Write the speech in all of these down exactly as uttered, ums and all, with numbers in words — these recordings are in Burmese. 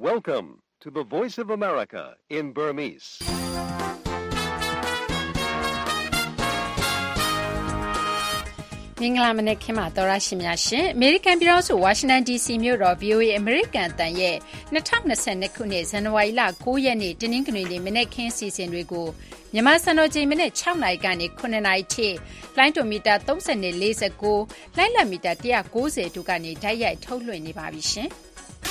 Welcome to the Voice of America in Burmese. ။မင်္ဂလာမနက်ခင်းပါသောရရှိများရှင်။ American ပြည်ထောင်စု Washington ဒီ စီ မြို့တော် ဗွီအိုအေ American အသံရဲ့၂၀၂၂ ခုနှစ် ဇန်နဝါရီလ ၉ ရက်နေ့ တနင်္ဂနွေနေ့ မနက်ခင်းအစီအစဉ်တွေကိုမြန်မာစံတော်ချိန်မနက်၆နာရီကနေ၇နာရီထိလိုင်းဒိုမီတာသုံး၂ ၄၉လိုင်းလံမီတာ၁၉၀တို့ကနေတိုက်ရိုက်ထုတ်လွှင့်နေပါပြီရှင်။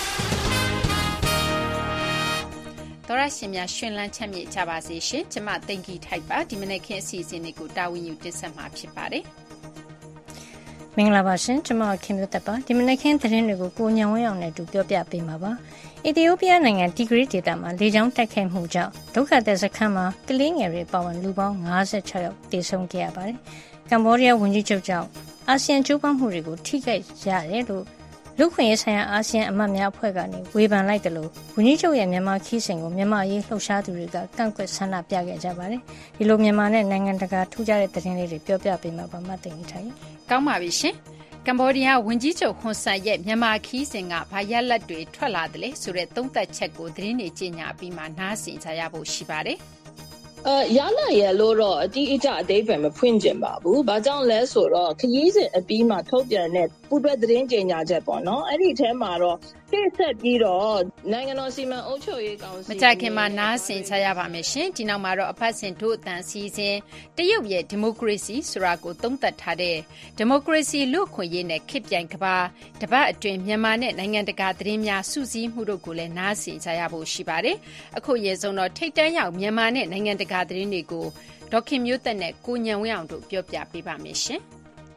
သောရရှင်များရှင်လန်းချမ်းမြေ့ကြပါစေရှင်။ကျမသိင်္ဂီထိုက်ပါဒီမနက်ခင်းအစီအစဉ်တွေကိုတာဝန်ယူတင်ဆက်မှာဖြစ်ပါတယ်။မင်္ဂလာပါရှင်ကျွန်မခင်မျိုးသက်ပါဒီမနက်ခင်းသတင်းတွေကိုကိုညံဝင်းအောင်နဲ့တူပြောပြပေးမှာပါအီသီယိုးပီးယားနိုင်ငံတီဂရီဒေသမှာလေကြောင်းတိုက်ခိုက်မှုကြောင့်ဒုက္ခသည်စခန်းမှာကလေးငယ်တွေပါဝင်လူပေါင်း၅၆ယောက်တေဆုံးခဲ့ရပါတယ်ကမ္ဘောဒီးယားဝန်ကြီးချုပ်ကြောင့်အာဆီယံကျိုးပမ်းမှုတွေကိုထိခိုက်ရတယ်လို့လူခွင့်ရေးဆိုင်ရာအာဆီယံအမတ်များအဖွဲ့ကနေဝေဖန်လိုက်တယ်လို့ဝန်ကြီးချုပ်ရဲ့မြန်မာခီးစဉ်ကိုမြန်မာရေးလှုပ်ရှားသူတွေကကန့်ကွက်ဆန္ဒပြခဲ့ကြပါတယ်ဒီလိုမြန်မာနဲ့နိုင်ငံတကာထူးခြားတဲ့သတင်းလေးတွေပြောပြပေးမှာပါမသိနေထိုင်ကောင်းပါပြီရှင်ကမ္ဘောဒီးယားဝန်ကြီးချုပ်ဟွန်ဆန်ရဲ့မြန်မာခီးစဉ်ကဘာရလက်တွေထွက်လာတယ်လဲဆိုတဲ့သုံးသက်ချက်ကိုသတင်းတွေကြေညာပြီးမှနားဆင်ကြရဖို့ရှိပါတယ်အဲရလာရလို့တော့အတိအကျအသေးပဲမဖွင့်ကျင်ပါဘူး။ဘာကြောင့်လဲဆိုတော့ခရီးစဉ်အပြီးမှာထုတ်ပြန်တဲ့ပူးတွဲသတင်းကြေညာချက်ပေါ့နော်။အဲ့ဒီထဲမှာတော့ပြည့်ဆက်ပြီးတော့နိုင်ငံတော်စီမံအုပ်ချုပ်ရေးကောင်စီမကြခင်မှာနားဆင်ကြရပါမယ်ရှင်။ဒီနောက်မှာတော့အဖက်စင်တို့အတန်စီစဉ်တရုတ်ရဲ့ဒီမိုကရေစီဆိုတာကိုသုံးသပ်ထားတဲ့ဒီမိုကရေစီလူ့ခွင့်ရေးနဲ့ခေတ်ပြိုင်ကဘာတပတ်အတွင်းမြန်မာနဲ့နိုင်ငံတကာသတင်းများစုစည်းမှုတို့ကိုလည်းနားဆင်ကြရဖို့ရှိပါတယ်။အခုရေဆုံးတော့ထိတ်တန်းရောက်မြန်မာနဲ့နိုင်ငံတကာသတင်းတွေကိုဒေါက်ခင်မျိုးသက်နဲ့ကိုညံဝင်းအောင်တို့ပြောပြပေးပါမယ်ရှင်။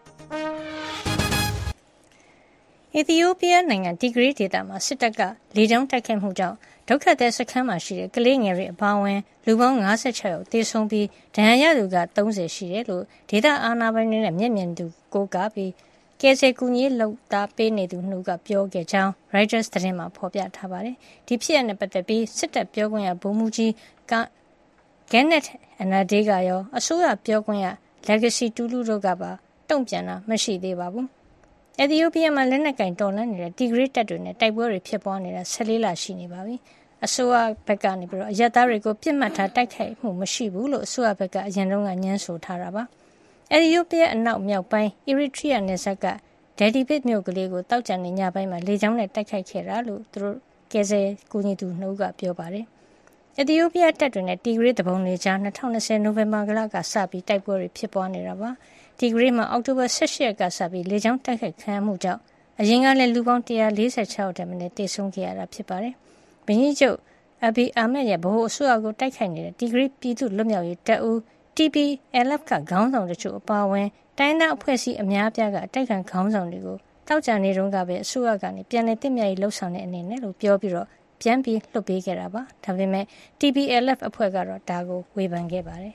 အီသီယိုးပီးယားနိုင်ငံတီဂရီဒေသမှာစစ်တပ်ကလေကြောင်းတိုက်ခိုက်မှုကြောင့်ဒုက္ခသည်စခန်းမှာရှိတဲ့ကလေးငယ်တွေအပါအဝင်လူပေါင်း၅၆ယောက်သေဆုံးပြီးဒဏ်ရာရသူက၃၀ရှိတယ်လို့ဒေသအာဏာပိုင်တွေနဲ့မျက်မြင်သူကိုကားပြီးကယ်ဆယ်ကူညီလုပ်သားပေးနေသူနှုတ်ကပြောခဲ့ကြောင်း Reuters သတင်းမှာဖော်ပြထားပါတယ်။ဒီဖြစ်ရပ်နဲ့ပတ်သက်ပြီးစစ်တပ်ပြောခွင့်ရဗိုလ်မှူးကြီးကKenneth Anade ကရောအစိုးရပြောခွင့်ရ Legacy Tulu တို့ကပါတုံ့ပြန်တာမရှိသေးပါဘူး။အီသီယိုးပီးယားမှာလက်နက်ကင်တော်လှန်နေတဲ့တီဂရီတပ်တွေနဲ့တိုက်ပွဲတွေဖြစ်ပွားနေတာ၁၄လရှိနေပါပြီ။အစိုးရဘက်ကနေပြီးတော့အရက်သားတွေကိုပြစ်မှတ်ထားတိုက်ခိုက်မှုမရှိဘူးလို့အစိုးရဘက်ကအရင်တုန်းကညှင်းဆိုထားတာပါ။အီသီယိုးပီးယားအနောက်မြောက်ပိုင်း Eritrea နယ်စပ်က Dadibit မြို့ကလေးကိုတောက်ကြနေညပိုင်းမှာလေကြောင်းနဲ့တိုက်ခိုက်ခဲ့တာလို့သူတို့ကယ်ဆယ်ကူညီသူနှုတ်ကပြောပါတယ်။အီသီယိုးပီးယားတပ်တွေနဲ့တီဂရီတပုံတွေကြား၂၀၂၀နိုဝင်ဘာလကစပြီးတိုက်ပွဲတွေဖြစ်ပွားနေတာပါ။တီဂရီမှာအောက်တိုဘာ၁၈ရက်ကစပြီးလေကြောင်းတိုက်ခိုက်ခံရမှုကြောင့်အရင်ကလည်းလူပေါင်း၁၄၆ယောက်တမန်နဲ့တေဆုံးခဲ့ရတာဖြစ်ပါတယ်။ဘင်ကြီးချုပ်အဘီအာမက်ရဲ့ဗဟိုအစိုးရကိုတိုက်ခိုက်နေတဲ့တီဂရီပြည်သူ့လွတ်မြောက်ရေးတပ်ဦး T P L F ကခေါင်းဆောင်တချို့အပါအဝင်တိုင်းဒေသအဖွဲ့အစည်းအများအပြားကအတိုက်ခံခေါင်းဆောင်တွေကိုတောက်ကြနေတုန်းကပဲအစိုးရကနေပြန်လည်တင်မြှောက်ရေးလှုပ်ဆောင်တဲ့အနေနဲ့လို့ပြောပြီးတော့ပြန်ပြီးလွှတ်ပေးခဲ့တာပါဒါပေမဲ့ T P L F အဖွဲ့ကတော့ဒါကိုဝေဖန်ခဲ့ပါတယ်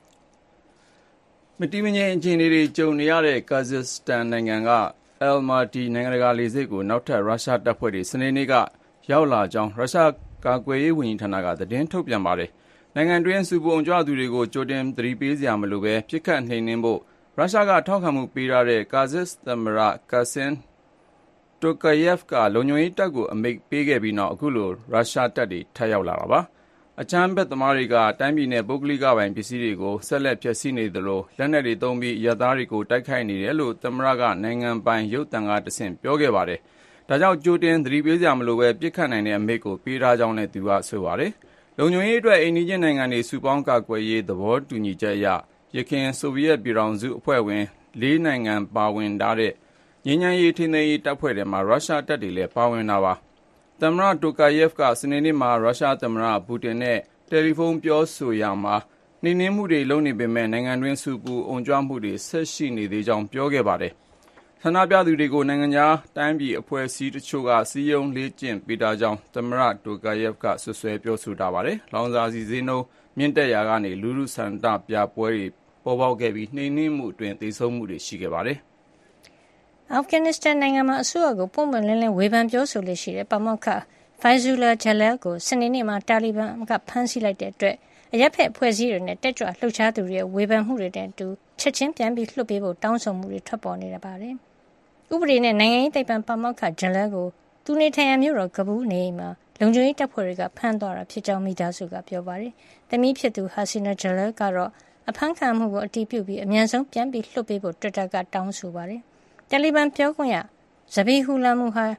မတိမငြိမ်အခြေအနေတွေကြုံနေရတဲ့ကာဇက်စတန်နိုင်ငံက Almaty နိုင်ငံတကာလေဆိပ်ကိုနောက်ထပ်ရုရှားတပ်ဖွဲ့တွေစနေနေ့ကရောက်လာကြောင်းရုရှားကာကွယ်ရေးဝန်ကြီးဌာနကသတင်းထုတ်ပြန်ပါတယ်နိုင်ငံတွင်းစူပူအုံကြွသူတွေကိုကြိုတင်သတိပေးစရာမလိုပဲပြစ်ခတ်နှိမ်နင်းဖို့ရုရှားကထောက်ခံမှုပေးထားတဲ့ကာဇက်သမ္မတကာဆင်တိုကာယက်ဖ်ကလုံခြုံရေးတပ်ကိုအမိန့်ပေးခဲ့ပြီးနောက်အခုလိုရုရှားတပ်တွေထပ်ရောက်လာတာပါအချမ်းဘက်သမားတွေကတိုင်းပြည်နဲ့ပုဂ္ဂလိကပိုင်ပစ္စည်းတွေကိုဆက်လက်ဖျက်ဆီးနေသလိုလက်နက်တွေသုံးပြီးရသားတွေကိုတိုက်ခိုက်နေတယ်လို့သမ္မတကနိုင်ငံပိုင်ရုပ်သံကတဆင့်ပြောခဲ့ပါတယ်။ဒါကြောင့်ကြိုတင်သတိပေးစရာမလိုပဲပြစ်ခတ်နိုင်တဲ့အမိန့်ကိုပေးထားကြောင်းလည်းသူကဆိုပါတယ်။လုံခြုံရေးအတွက်အိမ်နီးချင်းနိုင်ငံတွေစုပေါင်းကာကွယ်ရေးသဘောတူညီချက်အရရခိုင်ဆိုဗီယက်ပြည်ထောင်စုအဖွဲ့ဝင်လေးနိုင်ငံပါဝင်ထားတဲ့ငြိမ်းချမ်းရေးထိန်းသိမ်းရေးတပ်ဖွဲ့တွေမှာရုရှားတပ်တွေလည်းပါဝင်တာပါသမ္မတတိုကာယက်ဖ်ကစနေနေ့မှာရုရှားသမ္မတပူတင်နဲ့တယ်လီဖုန်းပြောဆိုရမှာနှိမ်နင်းမှုတွေလုပ်နေပေမဲ့နိုင်ငံတွင်းစူပူအုံကြွမှုတွေဆက်ရှိနေသေးကြောင်းပြောခဲ့ပါတယ်ဆန္ဒပြသူတွေကိုနိုင်ငံခြားတိုင်းပြည်အဖွဲ့အစည်းတချို့ကစီးရုံးလေးကျင့်ပေးထားကြောင်းသမ္မတတိုကာယက်ဖ်ကဆွဆွဲပြောဆိုထားပါတယ်လောင်စာဆီဈေးနှုန်းမြင့်တက်ရာကနေလူလူဆန္ဒပြပွဲတွေပေါ်ပေါက်ခဲ့ပြီးနှိမ်နင်းမှုအတွင်းသေဆုံးမှုတွေရှိခဲ့ပါတယ်အာဖဂန်နစ္စတန်နိုင်ငံမှာအစိုးရကိုပုံမှန်လင်းလင်းဝေဖန်ပြောဆိုလို့ရှိတဲ့ပါမောက္ခ Faizullah Jalal ကိုစနေနေ့မှာတာလီဘန်ကဖမ်းဆီးလိုက်တဲ့အတွက်အရက်ဖက်အဖွဲ့အစည်းတွေနဲ့တက်ကြွလှုပ်ရှားသူတွေရဲ့ဝေဖန်မှုတွေတဲ့အတူချက်ချင်းပြန်ပြီးလွှတ်ပေးဖို့တောင်းဆိုမှုတွေထွက်ပေါ်နေတာပါတယ်။ဥပဒေနဲ့နိုင်ငံရေးသိပ္ပံပါမောက္ခ Jalal ကိုသူနေထိုင်ရာမြို့တော်ကဘူးနေမှာလုံခြုံရေးတပ်ဖွဲ့တွေကဖမ်းသွားတာဖြစ်ကြောင်းမိသားစုကပြောပါတယ်။သမီးဖြစ်သူ Hasina Jalal ကတော့အဖမ်းခံမှုကိုအတည်ပြုပြီးအမြန်ဆုံးပြန်ပြီးလွှတ်ပေးဖို့ Twitter ကတောင်းဆိုပါတယ်။တာလီဘန်ပြောခွင့်ရ Zabihullah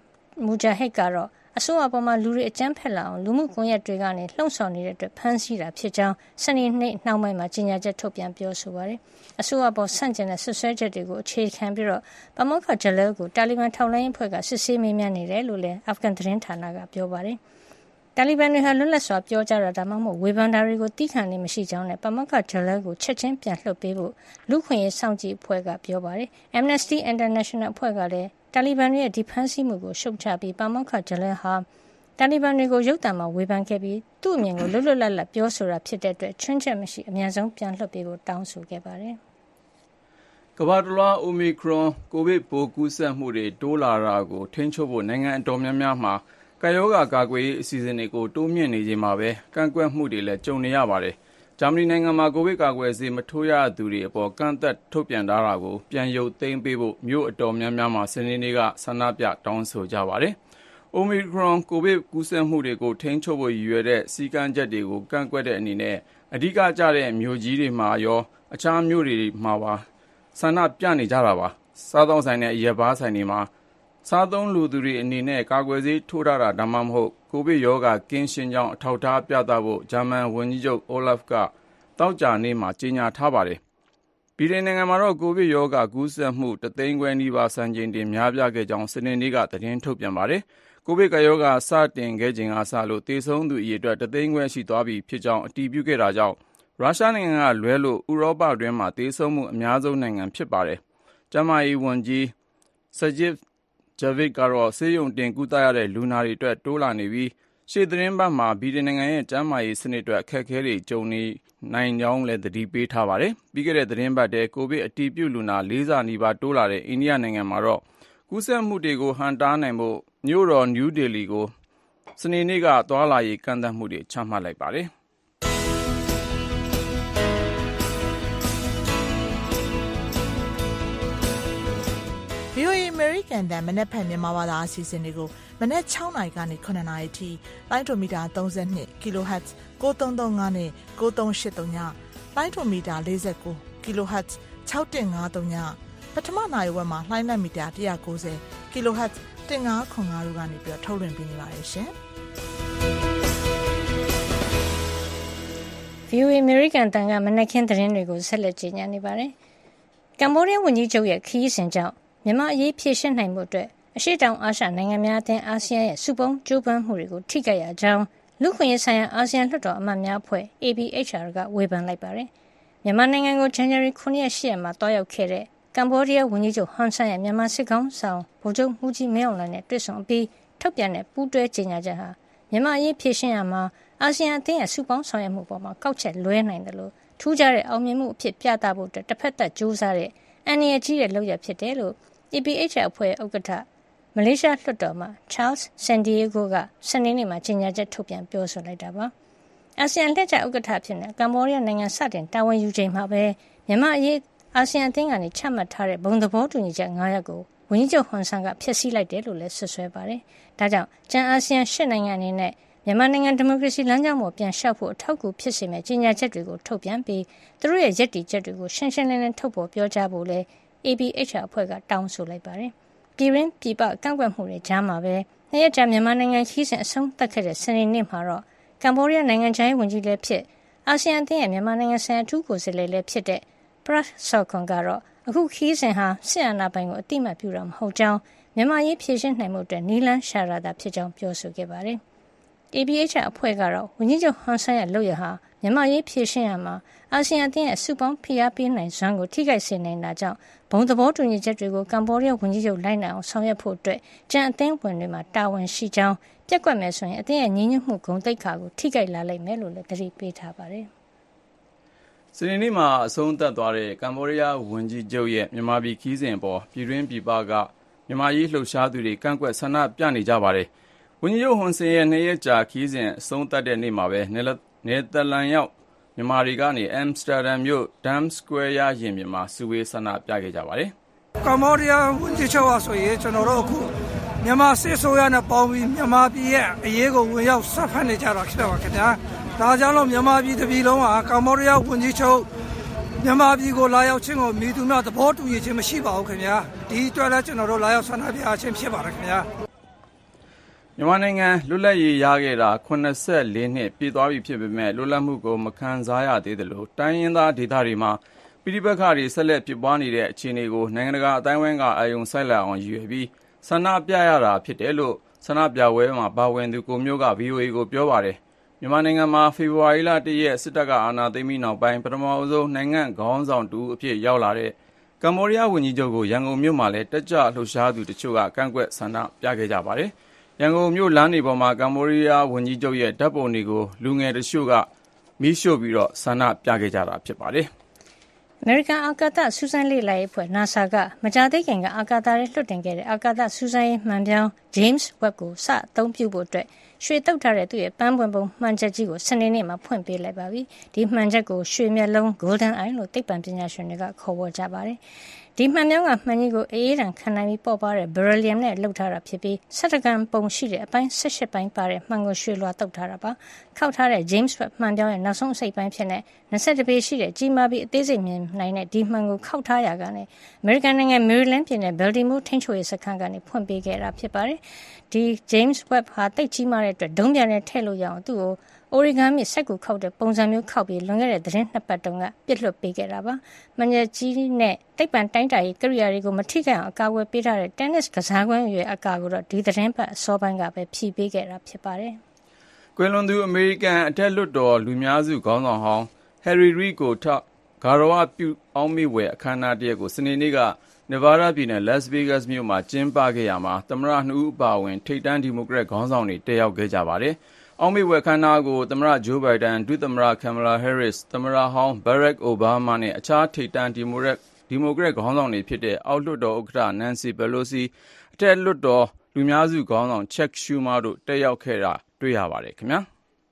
Mujahid ကတော့အစိုးရပေါ်မှာလူတွေအကြမ်းဖက်လာအောင်လူမှုကွန်ရက်တွေကနေလှုံ့ဆော်နေတဲ့အတွက်ဖမ်းဆီးတာဖြစ်ကြောင်းစနေနေ့နှောင်းပိုင်းမှာကြေညာချက်ထုတ်ပြန်ပြောဆိုပါတယ်။အစိုးရပေါ်ဆန့်ကျင်တဲ့ဆွဆွဲချက်တွေကိုအခြေခံပြီးတော့ပါမောက္ခ Jalal ကိုတာလီဘန်ထောက်လှမ်းရေးအဖွဲ့ကစစ်ဆေးမေးမြန်းနေတယ်လို့လည်းအာဖဂန်သတင်းဌာနကပြောပါတယ်။တာလီဘန်တွေဟာလွတ်လပ်စွာပြောကြတာဒါမှမဟုတ်ဝေဖန်တာတွေကိုတီးခံနေမရှိကြောင်းနဲ့ပါမောက္ခ Jalal ကိုချက်ချင်းပြန်လွှတ်ပေးဖို့လူခွင့်ရေးစောင့်ကြည့်အဖွဲ့ကပြောပါတယ်။ Amnesty International အဖွဲ့ကလည်းတာလီဘန်တွေရဲ့ဒီဖမ်းဆီးမှုကိုရှုတ်ချပြီးပါမောက္ခ Jalal ဟာတာလီဘန်တွေကိုရုပ်သံမှာဝေဖန်ခဲ့ပြီးသူ့အမြင်ကိုလွတ်လွတ်လပ်လပ်ပြောဆိုတာဖြစ်တဲ့အတွက်ချွင်းချက်မရှိအများဆုံးပြန်လွှတ်ပေးဖို့တောင်းဆိုခဲ့ပါတယ်။ကမ္ဘာတလွှား Omicron ကိုဗစ်ပိုးကူးစက်မှုတွေတိုးလာတာကိုထိန်းချုပ်ဖို့နိုင်ငံအတော်များများမှာကပ်ရောဂါကာကွယ်ရေးအစီအစဉ်တွေကိုတိုးမြှင့်နေချိန်မှာပဲကန့်ကွက်မှုတွေလည်းကြုံနေရပါတယ်။ဂျာမနီနိုင်ငံမှာကိုဗစ်ကာကွယ်ဆေးမထိုးရသူတွေအပေါ်ကန့်သက်ထုတ်ပြန်ထားတာကိုပြန်ရုပ်သိမ်းပေးဖို့မြို့အတော်များများမှာစနေနေ့ကဆန္ဒပြတောင်းဆိုကြပါတယ်။ Omicron ကိုဗစ်ကူးစက်မှုတွေကိုထိန်းချုပ်ဖို့ရည်ရွယ်တဲ့စည်းကမ်းချက်တွေကိုကန့်ကွက်တဲ့အနေနဲ့အဓိကကျတဲ့မြို့ကြီးတွေမှာရောအခြားမြို့တွေမှာပါဆန္ဒပြနေကြတာပါ။စားသောက်ဆိုင်နဲ့အရက်ဘားဆိုင်တွေမှာစားသုံးလူသူတွေအနေနဲ့ကာကွယ်ဆေးထိုးထားတာဒါမှမဟုတ်ကိုဗစ်ရောဂါကင်းရှင်းကြောင်းအထောက်အထားပြသဖို့ဂျာမန်ဝန်ကြီးချုပ် Olaf ကသောကြာနေ့မှာကြေညာထားပါတယ်။ဗြိတိန်နိုင်ငံမှာတော့ကိုဗစ်ရောဂါကူးစက်မှုတသိန်းခွဲနီးပါးစံချိန်တင်များပြားခဲ့ကြောင်းစနေနေ့ကသတင်းထုတ်ပြန်ပါတယ်။ကိုဗစ်ကပ်ရောဂါစတင်ခဲ့ချိန်ကစလို့သေဆုံးသူအရေအတွက်တသိန်းခွဲရှိသွားပြီဖြစ်ကြောင်းအတည်ပြုခဲ့တာကြောင့်ရုရှားနိုင်ငံကလွဲလို့ဥရောပအတွင်းမှာသေဆုံးမှုအများဆုံးနိုင်ငံဖြစ်ပါတယ်။ကျန်းမာရေးဝန်ကြီး Sajid Javid ကတော့ဆေးရုံတင်ကုသရတဲ့လူနာတွေအတွက်တိုးလာနေပြီးရှေ့သီတင်းပတ်မှာဗြိတိန်နိုင်ငံရဲ့ကျန်းမာရေးစနစ်အတွက်အခက်အခဲတွေကြုံနေနိုင်ကြောင်းလည်းသတိပေးထားပါတယ်။ပြီးခဲ့တဲ့သီတင်းပတ်ထဲကိုဗစ်အတည်ပြုလူနာလေးဆနီးပါးတိုးလာတဲ့အိန္ဒိယနိုင်ငံမှာတော့ကူးစက်မှုတွေကိုဟန့်တားနိုင်ဖို့မြို့တော်နယူးဒေလီကိုစနေနေ့ကသွားလာရေးကန့်သတ်မှုတွေချမှတ်လိုက်ပါတယ်။ဗွီအိုအေ American တန်မနက်ဖြန်မြန်မာဘာသာအစီအစဉ်တွေကိုမနက်၆နာရီကနေ၇နာရီထိလိုင်းဒိုမီတာ၃၂ kHz ကိုသုံးသုံးငါးနဲ့ကိုသုံးရှစ်သုံးညလိုင်းဒိုမီတာ၄၉ kHz ၆၁၅သုံးညပထမနာရီဝက်မှာလိုင်းလက်မီတာ၁၉၀ kHz ၁၅ခွန်၅တို့ကနေပြီးထုတ်လွှင့်ပေးနေပါတယ်ရှင်။ဗွီအိုအေ American တန်ကမနက်ခင်းသတင်းတွေကိုဆက်လက်ကြေညာနေပါတယ်။ကမ္ဘောဒီးယားဝန်ကြီးချုပ်ရဲ့ခရီးစဉ်ကြောင့်မြန်မာအရေးဖြေရှင်းနိုင်မှုအတွက်အရှေ့တောင်အာရှနိုင်ငံများအသင်းအာဆီယံရဲ့စုပေါင်းကြိုးပမ်းမှုတွေကိုထိခိုက်ရကြောင်းလူ့ခွင့်ရေးဆိုင်ရာအာဆီယံလွှတ်တော်အမတ်များအဖွဲ့ A B H R ကဝေဖန်လိုက်ပါတယ်။မြန်မာနိုင်ငံကိုဇန်နဝါရီခုနှစ်ရက်ရှစ်ရက်မှာတွားရောက်ခဲ့တဲ့ကမ္ဘောဒီးယားဝန်ကြီးချုပ်ဟွန်ဆန်ရဲ့မြန်မာစစ်ကောင်ဆောင်ဗိုလ်ချုပ်မှုကြီးမင်းအောင်လှိုင်နဲ့တွေ့ဆုံပြီးထုတ်ပြန်တဲ့ပူးတွဲကြေညာချက်ဟာမြန်မာအရေးဖြေရှင်းရမှာအာဆီယံအသင်းရဲ့စုပေါင်းဆောင်ရွက်မှုပေါ်မှာကောက်ချက်လွဲနိုင်တယ်လို့ထူးခြားတဲ့အောင်မြင်မှုအဖြစ်ပြသဖို့အတွက်တစ်ဖက်သက်ကြိုးစားတဲ့အန္တရာယ်ကြီးတဲ့လုပ်ရဖြစ်တယ်လို့ A B H R အဖွဲ့ဥက္ကဋ္ဌမလေးရှားလွှတ်တော်မှာ Charles Santiago ကစနေနေ့မှာကြေညာချက်ထုတ်ပြန်ပြောဆိုလိုက်တာပါ။အာဆီယံလက်ကျဥက္ကဋ္ဌဖြစ်တဲ့ကမ္ဘောဒီးယားနိုင်ငံစတင်တာဝန်ယူချိန်မှာပဲမြန်မာအရေးအာဆီယံအသင်းကနေချမှတ်ထားတဲ့ဘုံသဘောတူညီချက်၅ရပ်ကိုဝန်ကြီးချုပ်ဟွန်ဆန်ကဖျက်ဆီးလိုက်တယ်လို့လည်းဆွဆွဲပါတယ်။ဒါကြောင့်ကျန်အာဆီယံရှစ်နိုင်ငံအနေနဲ့မြန်မာနိုင်ငံဒီမိုကရေစီလမ်းကြောင်းပေါ်ပြန်လျှောက်ဖို့အထောက်အကူဖြစ်စေမယ့်ကြေညာချက်တွေကိုထုတ်ပြန်ပြီးသူတို့ရဲ့ရည်တည်ချက်တွေကိုရှင်းရှင်းလင်းလင်းထုတ်ဖော်ပြောကြားဖို့လည်း A B H R အဖွဲ့ကတောင်းဆိုလိုက်ပါတယ်။ပြည်ရင်းပြည်ပကန့်ကွက်မှုတွေကြားမှာပဲနှစ်ရက်ကြာမြန်မာနိုင်ငံခီးစဉ်အဆုံးသတ်ခဲ့တဲ့စနေနေ့မှာတော့ကမ္ဘောဒီးယားနိုင်ငံခြားရေးဝန်ကြီးလည်းဖြစ်အာဆီယံအသင်းရဲ့မြန်မာနိုင်ငံဆိုင်ရာအထူးကိုယ်စားလှယ်လည်းဖြစ်တဲ့ Prak Sokhonn ကတော့အခုခီးစဉ်ဟာစစ်အာဏာပိုင်ကိုအတိအမှတ်ပြုတာမဟုတ်ကြောင်းမြန်မာရေးဖြည့်ရှင်းနိုင်မှုအတွက်နီလန်းရှာရတာဖြစ်ကြောင်းပြောဆိုခဲ့ပါတယ်။ A B H R အဖွဲ့ကတော့ဝန်ကြီးချုပ်ဟွန်ဆန်ရဲ့လုပ်ရဟာမြန်မာရေးဖြည့်ရှင်းရမှာအာဆီယံအသင်းရဲ့စုပေါင်းဖိအားပေးနိုင်စွမ်းကိုထိခိုက်စေနိုင်တာကြောင့်ဘုံသဘောတူညီချက်တွေကိုကမ္ဘောဒီးယားဝန်ကြီးချုပ်လိုက်နိုင်အောင်ဆောင်ရွက်ဖို့အတွက်ကြံအသင်းဝင်တွေမှာတာဝန်ရှိကြောင်းပြက်ကွက်မယ်ဆိုရင်အသင်းရဲ့ညီညွတ်မှုဂုဏ်သိက္ခာကိုထိခိုက်လာလိမ့်မယ်လို့လည်းသတိပေးထားပါတယ်။စနေနေ့မှာအဆုံးသတ်သွားတဲ့ကမ္ဘောဒီးယားဝန်ကြီးချုပ်ရဲ့မြန်မာပြည်ခီးစဉ်အပေါ်ပြည်တွင်းပြည်ပကမြန်မာရေးလှုပ်ရှားသူတွေကန့်ကွက်ဆန္ဒပြနေကြပါတယ်။ဝန်ကြီးချုပ်ဟွန်ဆန်ရဲ့နှစ်ရက်ကြာခီးစဉ်အဆုံးသတ်တဲ့နေ့မှာပဲနယ်သာလန်ရောက်မြန်မာတွေကနေအမ်စတာဒမ်မြို့ Dam Square ရရင်ပြင်မှာစုဝေးဆန္ဒပြခဲ့ကြပါတယ်။ကမ္ဘောဒီးယားဝန်ကြီးချုပ်ဟာဆိုရင်ကျွန်တော်တို့အခုမြန်မာစစ်ဆိုရနဲ့ပေါင်းပြီးမြန်မာပြည်ရဲ့အရေးကိုဝင်ရောက်ဆက်ဖက်နေကြတာဖြစ်ပါခင်ဗျာဒါကြောင့်လို့မြန်မာပြည်တပြည်လုံးဟာကမ္ဘောဒီးယားဝန်ကြီးချုပ်မြန်မာပြည်ကိုလာရောက်ခြင်းကိုမိသူများသဘောတူညီခြင်းမရှိပါဘူးခင်ဗျာဒီအတွက်လည်းကျွန်တော်တို့လာရောက်ဆန္ဒပြခြင်းဖြစ်ပါတယ်ခင်ဗျာမြန်မာနိုင်ငံလွတ်လပ်ရေးရခဲ့တာeighty-fourနှစ်ပြည့်သွားပြီဖြစ်ပေမဲ့လွတ်လပ်မှုကိုမခံစားရသေးသလိုတိုင်းရင်းသားဒေသတွေမှာပြည်ပခါတွေဆက်လက်ဖြစ်ပွားနေတဲ့အခြေအနေကိုနိုင်ငံတကာအတိုင်းအဝိုင်းကအာရုံစိုက်လာအောင်ရည်ရွယ်ပြီးဆန္ဒပြရတာဖြစ်တယ်လို့ဆန္ဒပြပွဲမှာပါဝင်သူကိုမျိုးက ဗွီအိုအေ ကိုပြောပါတယ်မြန်မာနိုင်ငံမှာဖေဖော်ဝါရီလoneရက်စစ်တပ်ကအာဏာသိမ်းပြီးနောက်ပိုင်းပထမဆုံးနိုင်ငံခေါင်းဆောင်တူအဖြစ်ရောက်လာတဲ့ကမ္ဘောဒီးယားဝန်ကြီးချုပ်ကိုရန်ကုန်မြို့မှာလည်းတက်ကြလှုပ်ရှားသူတချို့ကကန့်ကွက်ဆန္ဒပြခဲ့ကြပါတယ်ရန်ကုန်မြို့လမ်းတွေပေါ်မှာကမ္ဘောဒီးယားဝန်ကြီးချုပ်ရဲ့ဓာတ်ပုံတွေကိုလူငယ်တချို့ကမီးရှို့ပြီးတော့ဆန္ဒပြခဲ့ကြတာဖြစ်ပါတယ်အမေရိကန်အာကာသစူးစမ်းလေ့လာရေးအဖွဲ့ NASA ကမကြာသေးခင်ကအာကာသထဲလွှတ်တင်ခဲ့တဲ့အာကာသစူးစမ်းရေးမှန်ပြောင်း James Webb ကိုစအသုံးပြုဖို့အတွက်ရွှေတုပ်ထားတဲ့သူ့ရဲ့ပန်းပွင့်ပုံမှန်ချက်ကြီးကိုစနေနေ့မှာဖွင့်ပေးလိုက်ပါပြီ။ဒီမှန်ချက်ကိုရွှေမျက်လုံး Golden Eye လို့သိပ္ပံပညာရှင်တွေကခေါ်ဝေါ်ကြပါတယ်။ဒီမှန်ပြောင်းကမှန်ကြီးကိုအေးအေးတန်ခံနိုင်ပြီးပေါ့ပါတဲ့ beryllium နဲ့လုပ်ထားတာဖြစ်ပြီးဆယ်တကန်ပုံရှိတဲ့အပိုင်းeighteenပိုင်းပါတဲ့မှန်ကိုရွှေလွှာတုပ်ထားတာပါ။ခောက်ထားတဲ့ James Webb မှန်ပြောင်းရဲ့နောက်ဆုံးအစိတ်ပိုင်းဖြစ်တဲ့twenty-twoပေရှိတဲ့ကြီးမားပြီးအသေးစိတ်မြင်နိုင်တဲ့ဒီမှန်ကိုခောက်ထားရကနေအမေရိကန်နိုင်ငံ Maryland ပြည်နယ် Baltimore ထိန်းချုပ်ရေးစခန်းကနေဖွင့်ပေးခဲ့တာဖြစ်ပါတယ်။ဒီ James Webb ဟာတိတ်ကြီးမားတဲ့အတွက်ဒုံးပြန်နဲ့ထည့်လို့ရအောင်သူ့ကိုOrigami စက်ကူခောက်တဲ့ပုံစံမျိုးခောက်ပြီးလွန်ခဲ့တဲ့သတင်းနှစ်ပတ်တုန်းကပြစ်လွတ်ပေးခဲ့တာပါ။မှန်ချက်ကြီးနဲ့တိတ်ပံတိုင်းတာရေးကိရိယာတွေကိုမထိခိုက်အောင်အကာအကွယ်ပေးထားတဲ့ tennis ကစားကွင်းရွယ်အကာကိုတော့ဒီသတင်းပတ်အစောပိုင်းကပဲဖြည့်ပေးခဲ့တာဖြစ်ပါတယ်။ကွယ်လွန်သူအမေရိကန်အထက်လွှတ်တော်လူများစုခေါင်းဆောင်ဟောင်း Harry Reid ကိုထဂါရဝပြုအောက်မေ့ဖွယ်အခမ်းအနားတရက်ကိုစနေနေ့က Nevada ပြည်နယ် Las Vegas မြို့မှာကျင်းပခဲ့ရမှာသမ္မတနှစ်ဦးအပါအဝင်ထိပ်တန်းဒီမိုကရက်ခေါင်းဆောင်တွေတက်ရောက်ခဲ့ကြပါတယ်။အောက်မေ့ဖွယ်အခမ်းအနားကိုသမ္မတ Joe Biden ဒုသမ္မတ Kamala Harris သမ္မတဟောင်း Barack Obama နဲ့အခြားထိပ်တန်းဒီမိုကရက်ဒီမိုကရက်ခေါင်းဆောင်တွေဖြစ်တဲ့အောက်လွှတ်တော်ဥက္ကဋ္ဌ Nancy Pelosi အထက်လွှတ်တော်လူများစုခေါင်းဆောင် Chuck Schumer တို့တက်ရောက်ခဲ့တာတွေ့ရပါတယ်ခင်ဗျာ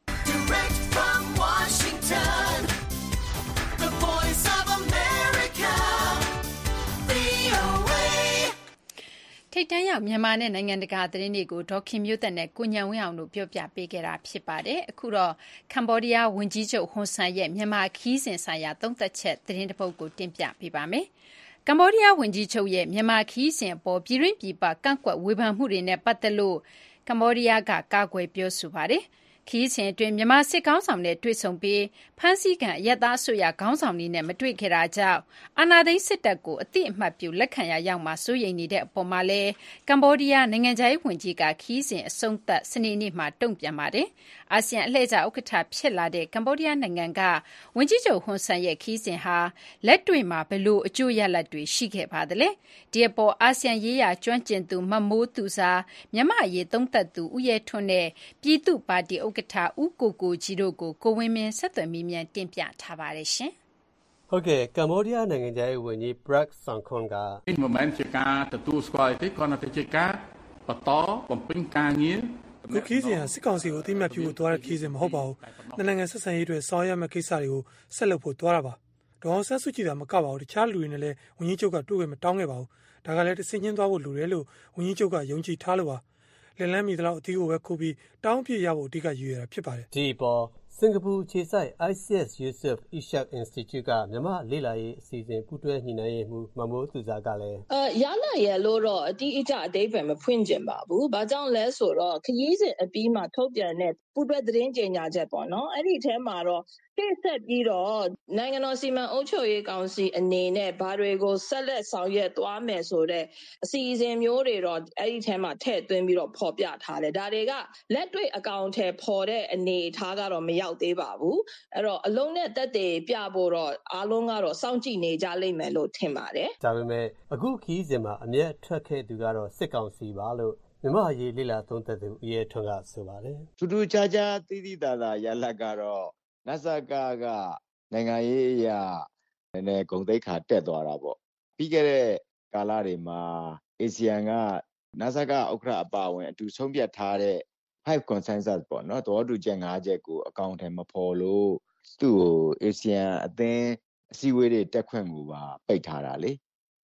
ထိတ်တန်းရောက်မြန်မာနဲ့နိုင်ငံတကာသတင်းတွေကိုဒေါခင်မျိုးသက်နဲ့ကိုညံဝင်းအောင်တို့ပြောပြပေးခဲ့တာဖြစ်ပါတယ်။အခုတော့ကမ္ဘောဒီးယားဝန်ကြီးချုပ်ဟွန်ဆန်ရဲ့မြန်မာခီးစဉ်ဆိုင်ရာသုံးသက်ချက်သတင်းတစ်ပုဒ်ကိုတင်ပြပေးပါမယ်။ကမ္ဘောဒီးယားဝန်ကြီးချုပ်ရဲ့မြန်မာခီးစဉ်အပေါ်ပြည်ရင်းပြည်ပကန့်ကွက်ဝေဖန်မှုတွေနဲ့ပတ်သက်လို့ကမ္ဘောဒီးယားကကာကွယ်ပြောဆိုပါတယ်။ခီးစဉ်အတွင်းမြန်မာစစ်ကောင်းဆောင်နဲ့တွေ့ဆုံပြီးဖမ်းဆီးခံအရက်သားအစိုးရခေါင်းဆောင်တွေနဲ့မတွေ့ခဲ့တာကြောင့်အာဏာသိမ်းစစ်တပ်ကိုအတိအမှတ်ပြုလက်ခံရရောက်မှစိုးရိမ်နေတဲ့အပေါ်မှာလဲကမ္ဘောဒီးယားနိုင်ငံခြားရေးဝန်ကြီးကခီးစဉ်အဆုံးသတ်စနေနေ့မှာတုံ့ပြန်ပါတယ်။အာဆီယံအလှည့်ကျဥက္ကဋ္ဌဖြစ်လာတဲ့ကမ္ဘောဒီးယားနိုင်ငံကဝန်ကြီးချုပ်ဟွန်ဆန်ရဲ့ခီးစဉ်ဟာလက်တွေ့မှာဘလို့အကျိုးရလဒ်တွေရှိခဲ့ပါသလဲ။ဒီအပေါ်အာဆီယံရေးရာကျွမ်းကျင်သူမမိုးသူစာမြန်မာရေးသုံးသက်သူဦးရဲထွန်းနဲ့ပြည်သူ့ပါတီဥက္ကဋ္ဌဦးကိုကိုကြီးတို့ကိုကိုဝင်းမင်းဆက်သွယ်မိမြန်တင်ပြထားပါတယ်ရှင်။ဟုတ်ကဲ့ကမ္ဘောဒီးယားနိုင်ငံသားရဲ့ဝန်ကြီး Prak Sokhonn ကဒီ moment ជាការទទួលស្គាល់ទេគ្រាន់តែជាការបន្តបំពេញការងារခုခီးစဉ်ဟာစစ်ကောင်စီကိုအသိမှတ်ပြုဖို့သွားတဲ့ခီးစဉ်မဟုတ်ပါဘူး။နိုင်ငံဆက်ဆံရေးအတွက်ဆောင်ရွက်မယ့်ကိစ္စတွေကိုဆက်လုပ်ဖို့သွားတာပါ။ဒေါအောင်ဆန်းစုကြည်ကမကပါဘူးတခြားလူတွေနဲ့လည်းဝန်ကြီးချုပ်ကတွေ့ခွင့်မတောင်းခဲ့ပါဘူး။ဒါကလည်းတဆင့်ချင်းသွားဖို့လိုတယ်လို့ဝန်ကြီးချုပ်ကယုံကြည်ထားလို့ပါ။လက်လန်းမီတလောက်အသီးကိုပဲခိုးပြီးတောင်းပြရဖို့အဓိကရည်ရွယ်တာဖြစ်ပါတယ်။ဒီပေါ်စင်ကာပူခြေဆိုင် I C S Yusof Ishak Institute ကမြန်မာလေ့လာရေးအစီအစဉ်ပူးတွဲညှိနှိုင်းရေးမှူးမမိုးသူစာကလည်းအဲရလာရဲ့လို့တော့အတိအကျအသေးပဲမဖွင့်ကျင်ပါဘူး။ဘာကြောင့်လဲဆိုတော့ခရီးစဉ်အပြီးမှာထုတ်ပြန်တဲ့ပူးတွဲသတင်းကြေညာချက်ပေါ့နော်။အဲ့ဒီထဲမှာတော့ပြည့်ဆက်ပြီးတော့နိုင်ငံတော်စီမံအုပ်ချုပ်ရေးကောင်စီအနေနဲ့ဘာတွေကိုဆက်လက်ဆောင်ရွက်သွားမယ်ဆိုတဲ့အစီအစဉ်မျိုးတွေတော့အဲ့ဒီထဲမှာထည့်သွင်းပြီးတော့ဖော်ပြထားတယ်။ဒါတွေကလက်တွေ့အကောင့်ထဲပေါ်တဲ့အနေအထားကတော့မရောက်သေးပါဘူး။အဲ့တော့အလုံးနဲ့တက်တည်ပြဖို့တော့အားလုံးကတော့စောင့်ကြည့်နေကြလိမ့်မယ်လို့ထင်ပါတယ်။ဒါပေမဲ့အခုခီးစဉ်မှာအမျက်ထွက်ခဲ့သူကတော့စစ်ကောင်စီပါလို့မြန်မာရေးလိလာသုံးသက်သူဦးရဲထွန်းကဆိုပါတယ်။ထူးထူးခြားခြားသိသိသာသာရလဒ်ကတော့နစကကနိုင်ငံရေးအရာနည်းနည်းဂုဏ်သိက္ခာတက်သွားတာပေါ့ပြီးခဲ့တဲ့ကာလတွေမှာအာဆီယံကနစကဥက္ကဋ္ဌအပါအဝင်အတူဆုံးဖြတ်ထားတဲ့five consensus ပေါ့နော်သဘောတူချက်၅ချက်ကိုအကောင့်ထဲမဖော်လို့သူ့ကိုအာဆီယံအသင်းအစည်းအဝေးတွေတက်ခွင့်ကိုပါပိတ်ထားတာလေ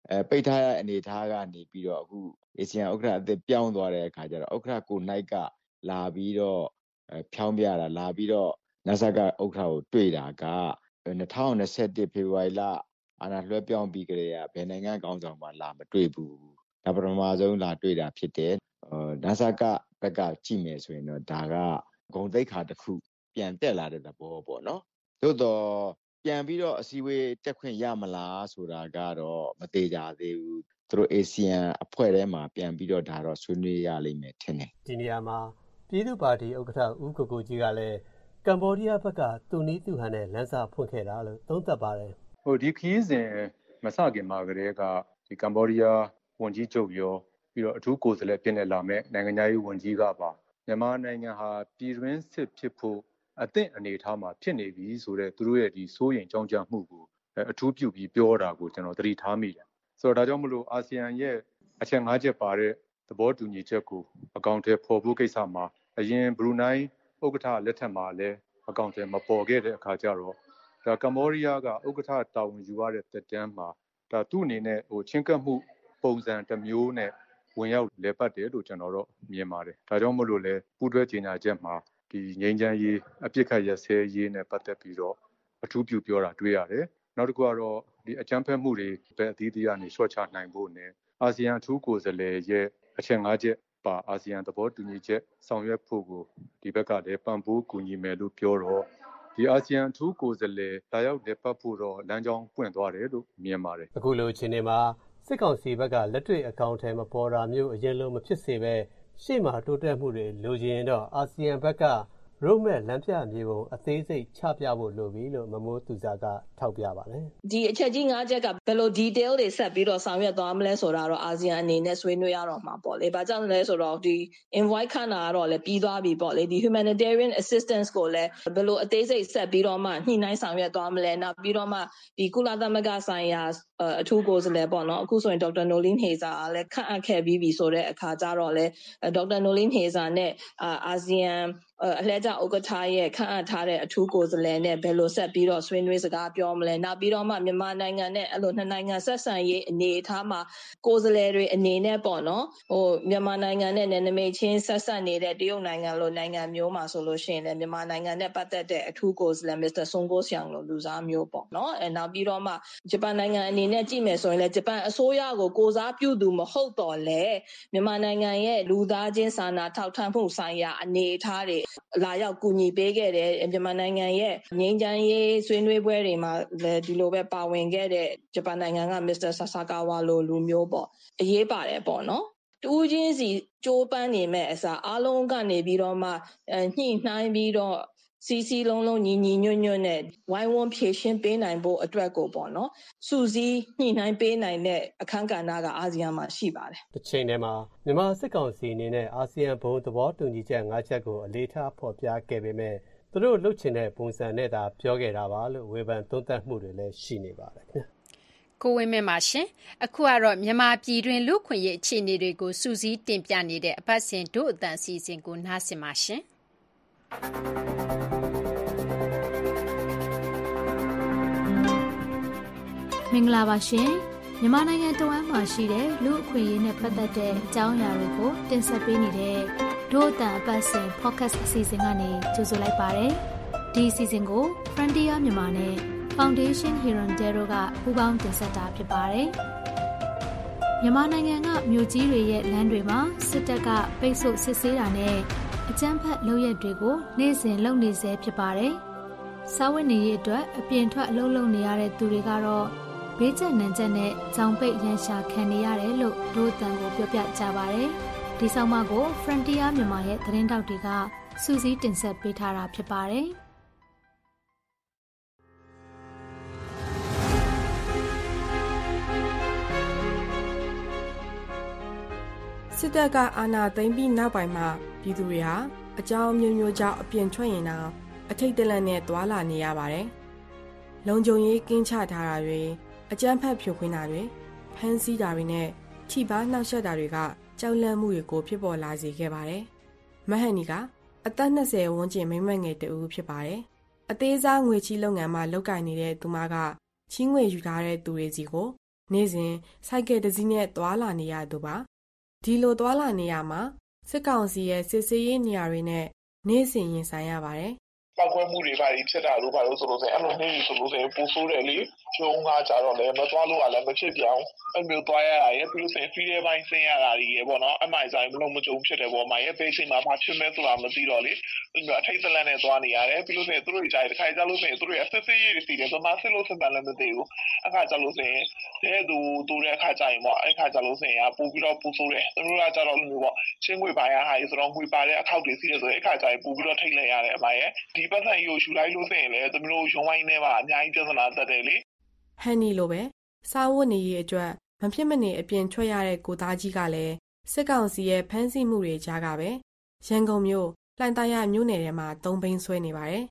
အဲပိတ်ထားရအနေထားကနေပြီးတော့အခုအာဆီယံဥက္ကဋ္ဌအသစ်ပြောင်းသွားတဲ့အခါကျတော့ဥက္ကဋ္ဌကိုနိုင်ကလာပြီးတော့ဖြောင်းပြတာလာပြီးတော့နစကဥက္ကဋ္ဌကိုတွေ့တာက၂၀၂၁ဖေဖော်ဝါရီလအာဏာလွှဲပြောင်းပြီးကြတဲ့ဘယ်နိုင်ငံကောင်းဆောင်မှလာမတွေ့ဘူးဒါပထမဆုံးလာတွေ့တာဖြစ်တယ်နစကဘက်ကကြည့်မယ်ဆိုရင်တော့ဒါကဂုဏ်သိက္ခာတစ်ခုပြန်တက်လာတဲ့သဘောပေါ့နော်သို့တော့ပြန်ပြီးတော့အစည်းအဝေးတက်ခွင့်ရမလားဆိုတာကတော့မသေးကြသေးဘူးသူတို့အာဆီယံအဖွဲ့ထဲမှာပြန်ပြီးတော့ဒါတော့ဆွေးနွေးရလိမ့်မယ်ထင်တယ်ဒီနေရာမှာပြည်သူ့ပါတီဥက္ကဋ္ဌဦးကိုကိုကြီးကလည်းကမ္ဘောဒီးယားဘက်ကသူ့နည်းသူ့ဟန်နဲ့လမ်းစာဖွင့်ခဲ့တာလို့သုံးသပ်ပါတယ်ဟိုဒီခရီးစဉ်မစခင်မှာကတည်းကဒီကမ္ဘောဒီးယားဝန်ကြီးချုပ်ရောပြီးတော့အထူးကိုယ်စားလှယ်ဖြစ်နေလာမဲ့နိုင်ငံသားရေးဝန်ကြီးကပါမြန်မာနိုင်ငံဟာပြည်တွင်းစစ်ဖြစ်ဖို့အသင့်အနေထားမှာဖြစ်နေပြီဆိုတော့သူတို့ရဲ့ဒီစိုးရိမ်ကြောင်းကြမှုကိုအထူးပြုပြီးပြောတာကိုကျွန်တော်သတိထားမိတယ်ဆိုတော့ဒါကြောင့်မလို့အာဆီယံရဲ့အချက်၅ချက်ပါတဲ့သဘောတူညီချက်ကိုအကောင့်ထဲပေါ်ဖို့ကိစ္စမှာအရင်ဘရူနိုင်းဥက္ကဋ္ဌလက်ထက်မှာလည်းအကောင့်ထဲမပေါ်ခဲ့တဲ့အခါကျတော့ဒါကမ္ဘောဒီးယားကဥက္ကဋ္ဌတာဝန်ယူရတဲ့တက်တန်းမှာဒါသူ့အနေနဲ့ဟိုချင်းကပ်မှုပုံစံတစ်မျိုးနဲ့ဝင်ရောက်လဲပတ်တယ်လို့ကျွန်တော်တို့မြင်ပါတယ်ဒါကြောင့်မို့လို့လဲပူးတွဲကြေညာချက်မှာဒီငြိမ်းချမ်းရေးအပြစ်ခတ်ရစဲရေးနဲ့ပတ်သက်ပြီးတော့အထူးပြုပြောတာတွေ့ရတယ်နောက်တစ်ခုကတော့ဒီအကြမ်းဖက်မှုတွေပဲအသီးသီးကနေဆွတ်ချနိုင်ဖို့နဲ့အာဆီယံအထူးကိုယ်စားလှယ်ရဲ့အချက်၅ချက်ပါအာဆီယံသဘောတူညီချက်ဆောင်ရွက်ဖို့ကိုဒီဘက်ကလည်းပံ့ပိုးကူညီမယ်လို့ပြောတော့ဒီအာဆီယံအထူးကိုယ်စားလှယ်တာရောက်လက်ပတ်ဖို့တော့လမ်းကြောင်းပွင့်သွားတယ်လို့မြင်ပါတယ်အခုလိုအချိန်မှာစစ်ကောင်စီဘက်ကလက်တွေ့အကောင့်ထဲမပေါ်တာမျိုးအရင်လိုမဖြစ်စေပဲရှေ့မှာတိုးတက်မှုတွေလိုချင်တော့အာဆီယံဘက်ကရုပ်မဲ့လမ်းပြမြေပုံအသေးစိတ်ချပြဖို့လိုပြီလို့မမိုးသူစာကထောက်ပြပါတယ်ဒီအချက်ကြီး၅ချက်ကဘယ်လို detail တွေဆက်ပြီးတော့ဆောင်ရွက်သွားမလဲဆိုတာတော့အာဆီယံအနေနဲ့ဆွေးနွေးရတော့မှာပေါ့လေ။ဘာကြောင့်လဲဆိုတော့ဒီ invite ခန့်တာကတော့လည်းပြီးသွားပြီပေါ့လေ။ဒီ humanitarian assistance ကိုလည်းဘယ်လိုအသေးစိတ်ဆက်ပြီးတော့မှညှိနှိုင်းဆောင်ရွက်သွားမလဲ။နောက်ပြီးတော့မှဒီကုလသမဂ္ဂဆိုင်ရာအထူးကိုယ်စားလှယ်ပေါ့နော်အခုဆိုရင်ဒေါက်တာနိုလင်းဟေဇာကလည်းခန့်အပ်ခဲ့ပြီးပြီဆိုတဲ့အခါကျတော့လေဒေါက်တာနိုလင်းဟေဇာနဲ့အာဆီယံအလှည့်ကျဥက္ကဋ္ဌရဲ့ခန့်အပ်ထားတဲ့အထူးကိုယ်စားလှယ်နဲ့ဘယ်လိုဆက်ပြီးတော့ဆွေးနွေးစကားပြောမလဲနောက်ပြီးတော့မှမြန်မာနိုင်ငံနဲ့အဲ့လိုနှစ်နိုင်ငံဆက်ဆံရေးအနေအထားမှာကိုယ်စားလှယ်တွေအနေနဲ့ပေါ့နော်ဟိုမြန်မာနိုင်ငံနဲ့နယ်နိမိတ်ချင်းဆက်ဆက်နေတဲ့တရုတ်နိုင်ငံလိုနိုင်ငံမျိုးမှာဆိုလို့ရှိရင်လည်းမြန်မာနိုင်ငံနဲ့ပတ်သက်တဲ့အထူးကိုယ်စားလှယ်မစ္စတာဆွန်ကိုဆျန်လိုလူစားမျိုးပေါ့နော်အဲနောက်ပြီးတော့မှဂျပန်နိုင်ငံအနေနဲ့ကြည့်မယ်ဆိုရင်လည်းဂျပန်အစိုးရကိုကိုယ်စားပြုသူမဟုတ်တော့လေမြန်မာနိုင်ငံရဲ့လူသားချင်းစာနာထောက်ထားမှုဆိုင်ရာအနေအထားတွေလာရောက်ကူညီပေးခဲ့တဲ့မြန်မာနိုင်ငံရဲ့ငြိမ်းချမ်းရေးဆွေးနွေးပွဲတွေမှာလည်းဒီလိုပဲပါဝင်ခဲ့တဲ့ဂျပန်နိုင်ငံကမစ္စတာဆာဆာကာဝါလိုလူမျိုးပေါ့အရေးပါတယ်ပေါ့နော်တူးချင်းစီကြိုးပမ်းနေမဲ့အစားအားလုံးကနေပြီးတော့မှညှိနှိုင်းပြီးတော့စီစီလုံးလုံးညီညီညွတ်ညွတ်နဲ့ဝိုင်းဝန်းဖြည့်ရှင်းပေးနိုင်ဖို့အတွက်ကိုပေါ့နော်စူးစီးညှိနှိုင်းပေးနိုင်တဲ့အခန်းကဏ္ဍကအာဆီယံမှာရှိပါတယ်တစ်ချိန်တည်းမှာမြန်မာစစ်ကောင်စီအနေနဲ့အာဆီယံဘုံသဘောတူညီချက်၅ချက်ကိုအလေးထားဖော်ပြခဲ့ပေမဲ့သူတို့လှုပ်ချင်တဲ့ပုံစံနဲ့သာပြောခဲ့တာပါလို့ဝေဖန်သုံးသပ်မှုတွေလည်းရှိနေပါတယ်ခင်ဗျကိုဝင်းမင်းပါရှင်အခုကတော့မြန်မာပြည်တွင်လူခွင့်ရေးအခြေအနေတွေကိုစူးစီးတင်ပြနေတဲ့အပတ်စဉ်တို့အတန်စီစဉ်ကိုနားဆင်ပါရှင်မင်္ဂလာပါရှင်မြန်မာနိုင်ငံတဝမ်းမှာရှိတဲ့လူအခွင့်အရေးနဲ့ပတ်သက်တဲ့အကြောင်းအရာတွေကိုတင်ဆက်ပေးနေတဲ့တို့အတန်အပတ်စဉ် podcast အစီအစဉ်ကနေကြိုဆိုလိုက်ပါတယ်ဒီအစီအစဉ်ကို Frontier မြန်မာနဲ့ Foundation Hirondero ကပူးပေါင်းတင်ဆက်တာဖြစ်ပါတယ်မြန်မာနိုင်ငံကမြို့ကြီးတွေရဲ့လမ်းတွေမှာစစ်တပ်ကပိတ်ဆို့စစ်ဆေးတာနဲ့အကြမ်းဖက်လုပ်ရက်တွေကိုနေ့စဉ်လုပ်နေဆဲဖြစ်ပါတယ်စားဝတ်နေရေးအတွက်အပြင်ထွက်အလုပ်လုပ်နေရတဲ့သူတွေကတော့ဘေးကျနံကျက်နဲ့ကြောင်ပိတ်ရန်ရှာခံနေရတယ်လို့ဒို့အတန်ကိုပြောပြကြပါရယ်ဒီဆောင်မကို Frontier မြန်မာရဲ့သတင်းတောက်တွေကစူးစီးတင်ဆက်ပေးထားတာဖြစ်ပါတယ်စစ်တပ်ကအာဏာသိမ်းပြီးနောက်ပိုင်းမှာပြည်သူတွေဟာအကြောင်းမျိုးမျိုးကြောင့်အပြင်ထွက်ရင်တော့အထိတ်တလန့်နဲ့သွာလာနေရပါတယ်လုံခြုံရေးကင်းချထားတာတွေအကြမ်းဖက်ဖြိုခွင်းတာတွေဖမ်းဆီးတာတွေနဲ့ထိပါနှောက်ယှက်တာတွေကကြောက်လန့်မှုတွေကိုဖြစ်ပေါ်လာစေခဲ့ပါတယ်။မဟန်နီကအသက်၂၀ဝန်းကျင်မိန်းမငယ်တဦးဖြစ်ပါတယ်။အသေးစားငွေချီးလုပ်ငန်းမှာလုပ်ကိုင်နေတဲ့သူမကချီးငွေယူထားတဲ့သူတွေစီကိုနေ့စဉ်စိုက်ကယ်တစ်စီးနဲ့သွာလာနေရသူပါဒီလိုသွာလာနေရမှာစစ်ကောင်စီရဲ့စစ်ဆေးရေးနေရာတွေနဲ့နေ့စဉ်ရင်ဆိုင်ရပါတယ်ပောက်ကွဲမှုတွေပါဖြစ်တာလို့ပါလို့ဆိုလို့ဆိုရင်အဲ့လိုမျိုးဆိုလို့ဆိုရင်ပိုဆိုးတယ်လေကျုံးကကြတော့လည်းမသွားလို့ကလည်းမဖြစ်ပြောင်းအဲ့မျိုးသွားရတာရဲ့ပြီးလို့ဆိုရင်ဖီးတဲ့ပိုင်းဆင်းရတာကြီးရေပေါ့နော်အမိုင်ဆိုင်မလုံးမကြုံဖြစ်တယ်ပေါ့မှာရဲ့ဘေးချိန်မှာဘာဖြစ်မဲဆိုတာမသိတော့လေပြီးတော့အထိတ်တလန့်နဲ့သွားနေရတယ်ပြီးလို့ဆိုရင်သူတို့ကြားတစ်ခါကြလို့ဆိုရင်သူတို့ရဲ့ဆက်စစ်ရေးတွေစီတယ်ဗမာစစ်လို့စပန်လည်းမသိဘူးအခါကြလို့ဆိုရင်တဲ့သူတူတဲ့အခါကြရင်ပေါ့အခါကြလို့ဆိုရင်ပို့ပြီးတော့ပူဆိုးတယ်သူတို့ကကြတော့လို့ပေါ့ချင်းငွေပိုင်းဟာဆိုတော့ငွေပါတဲ့အထောက်တွေစီးတယ်ဆိုရင်အခါကြရင်ပို့ပြီးတော့ထိတ်လဲရတယ်အမရဲ့ဒီပတ်စံယူရှူလိုက်လို့ဆိုရင်လည်းသူတို့ရုံးဝိုင်းထဲမှာအများကြီးပြဿနာတက်တယ်လေဟန်နီလိုပဲစားဝတ်နေရေးအတွက်မဖြစ်မနေအပြင်ထွက်ရတဲ့ကိုသားကြီးကလည်းစစ်ကောင်စီရဲ့ဖမ်းဆီးမှုတွေကြားကပဲရန်ကုန်မြို့လှိုင်သာယာမြို့နယ်ထဲမှာသုံးဘိန်းဆွဲနေပါတယ်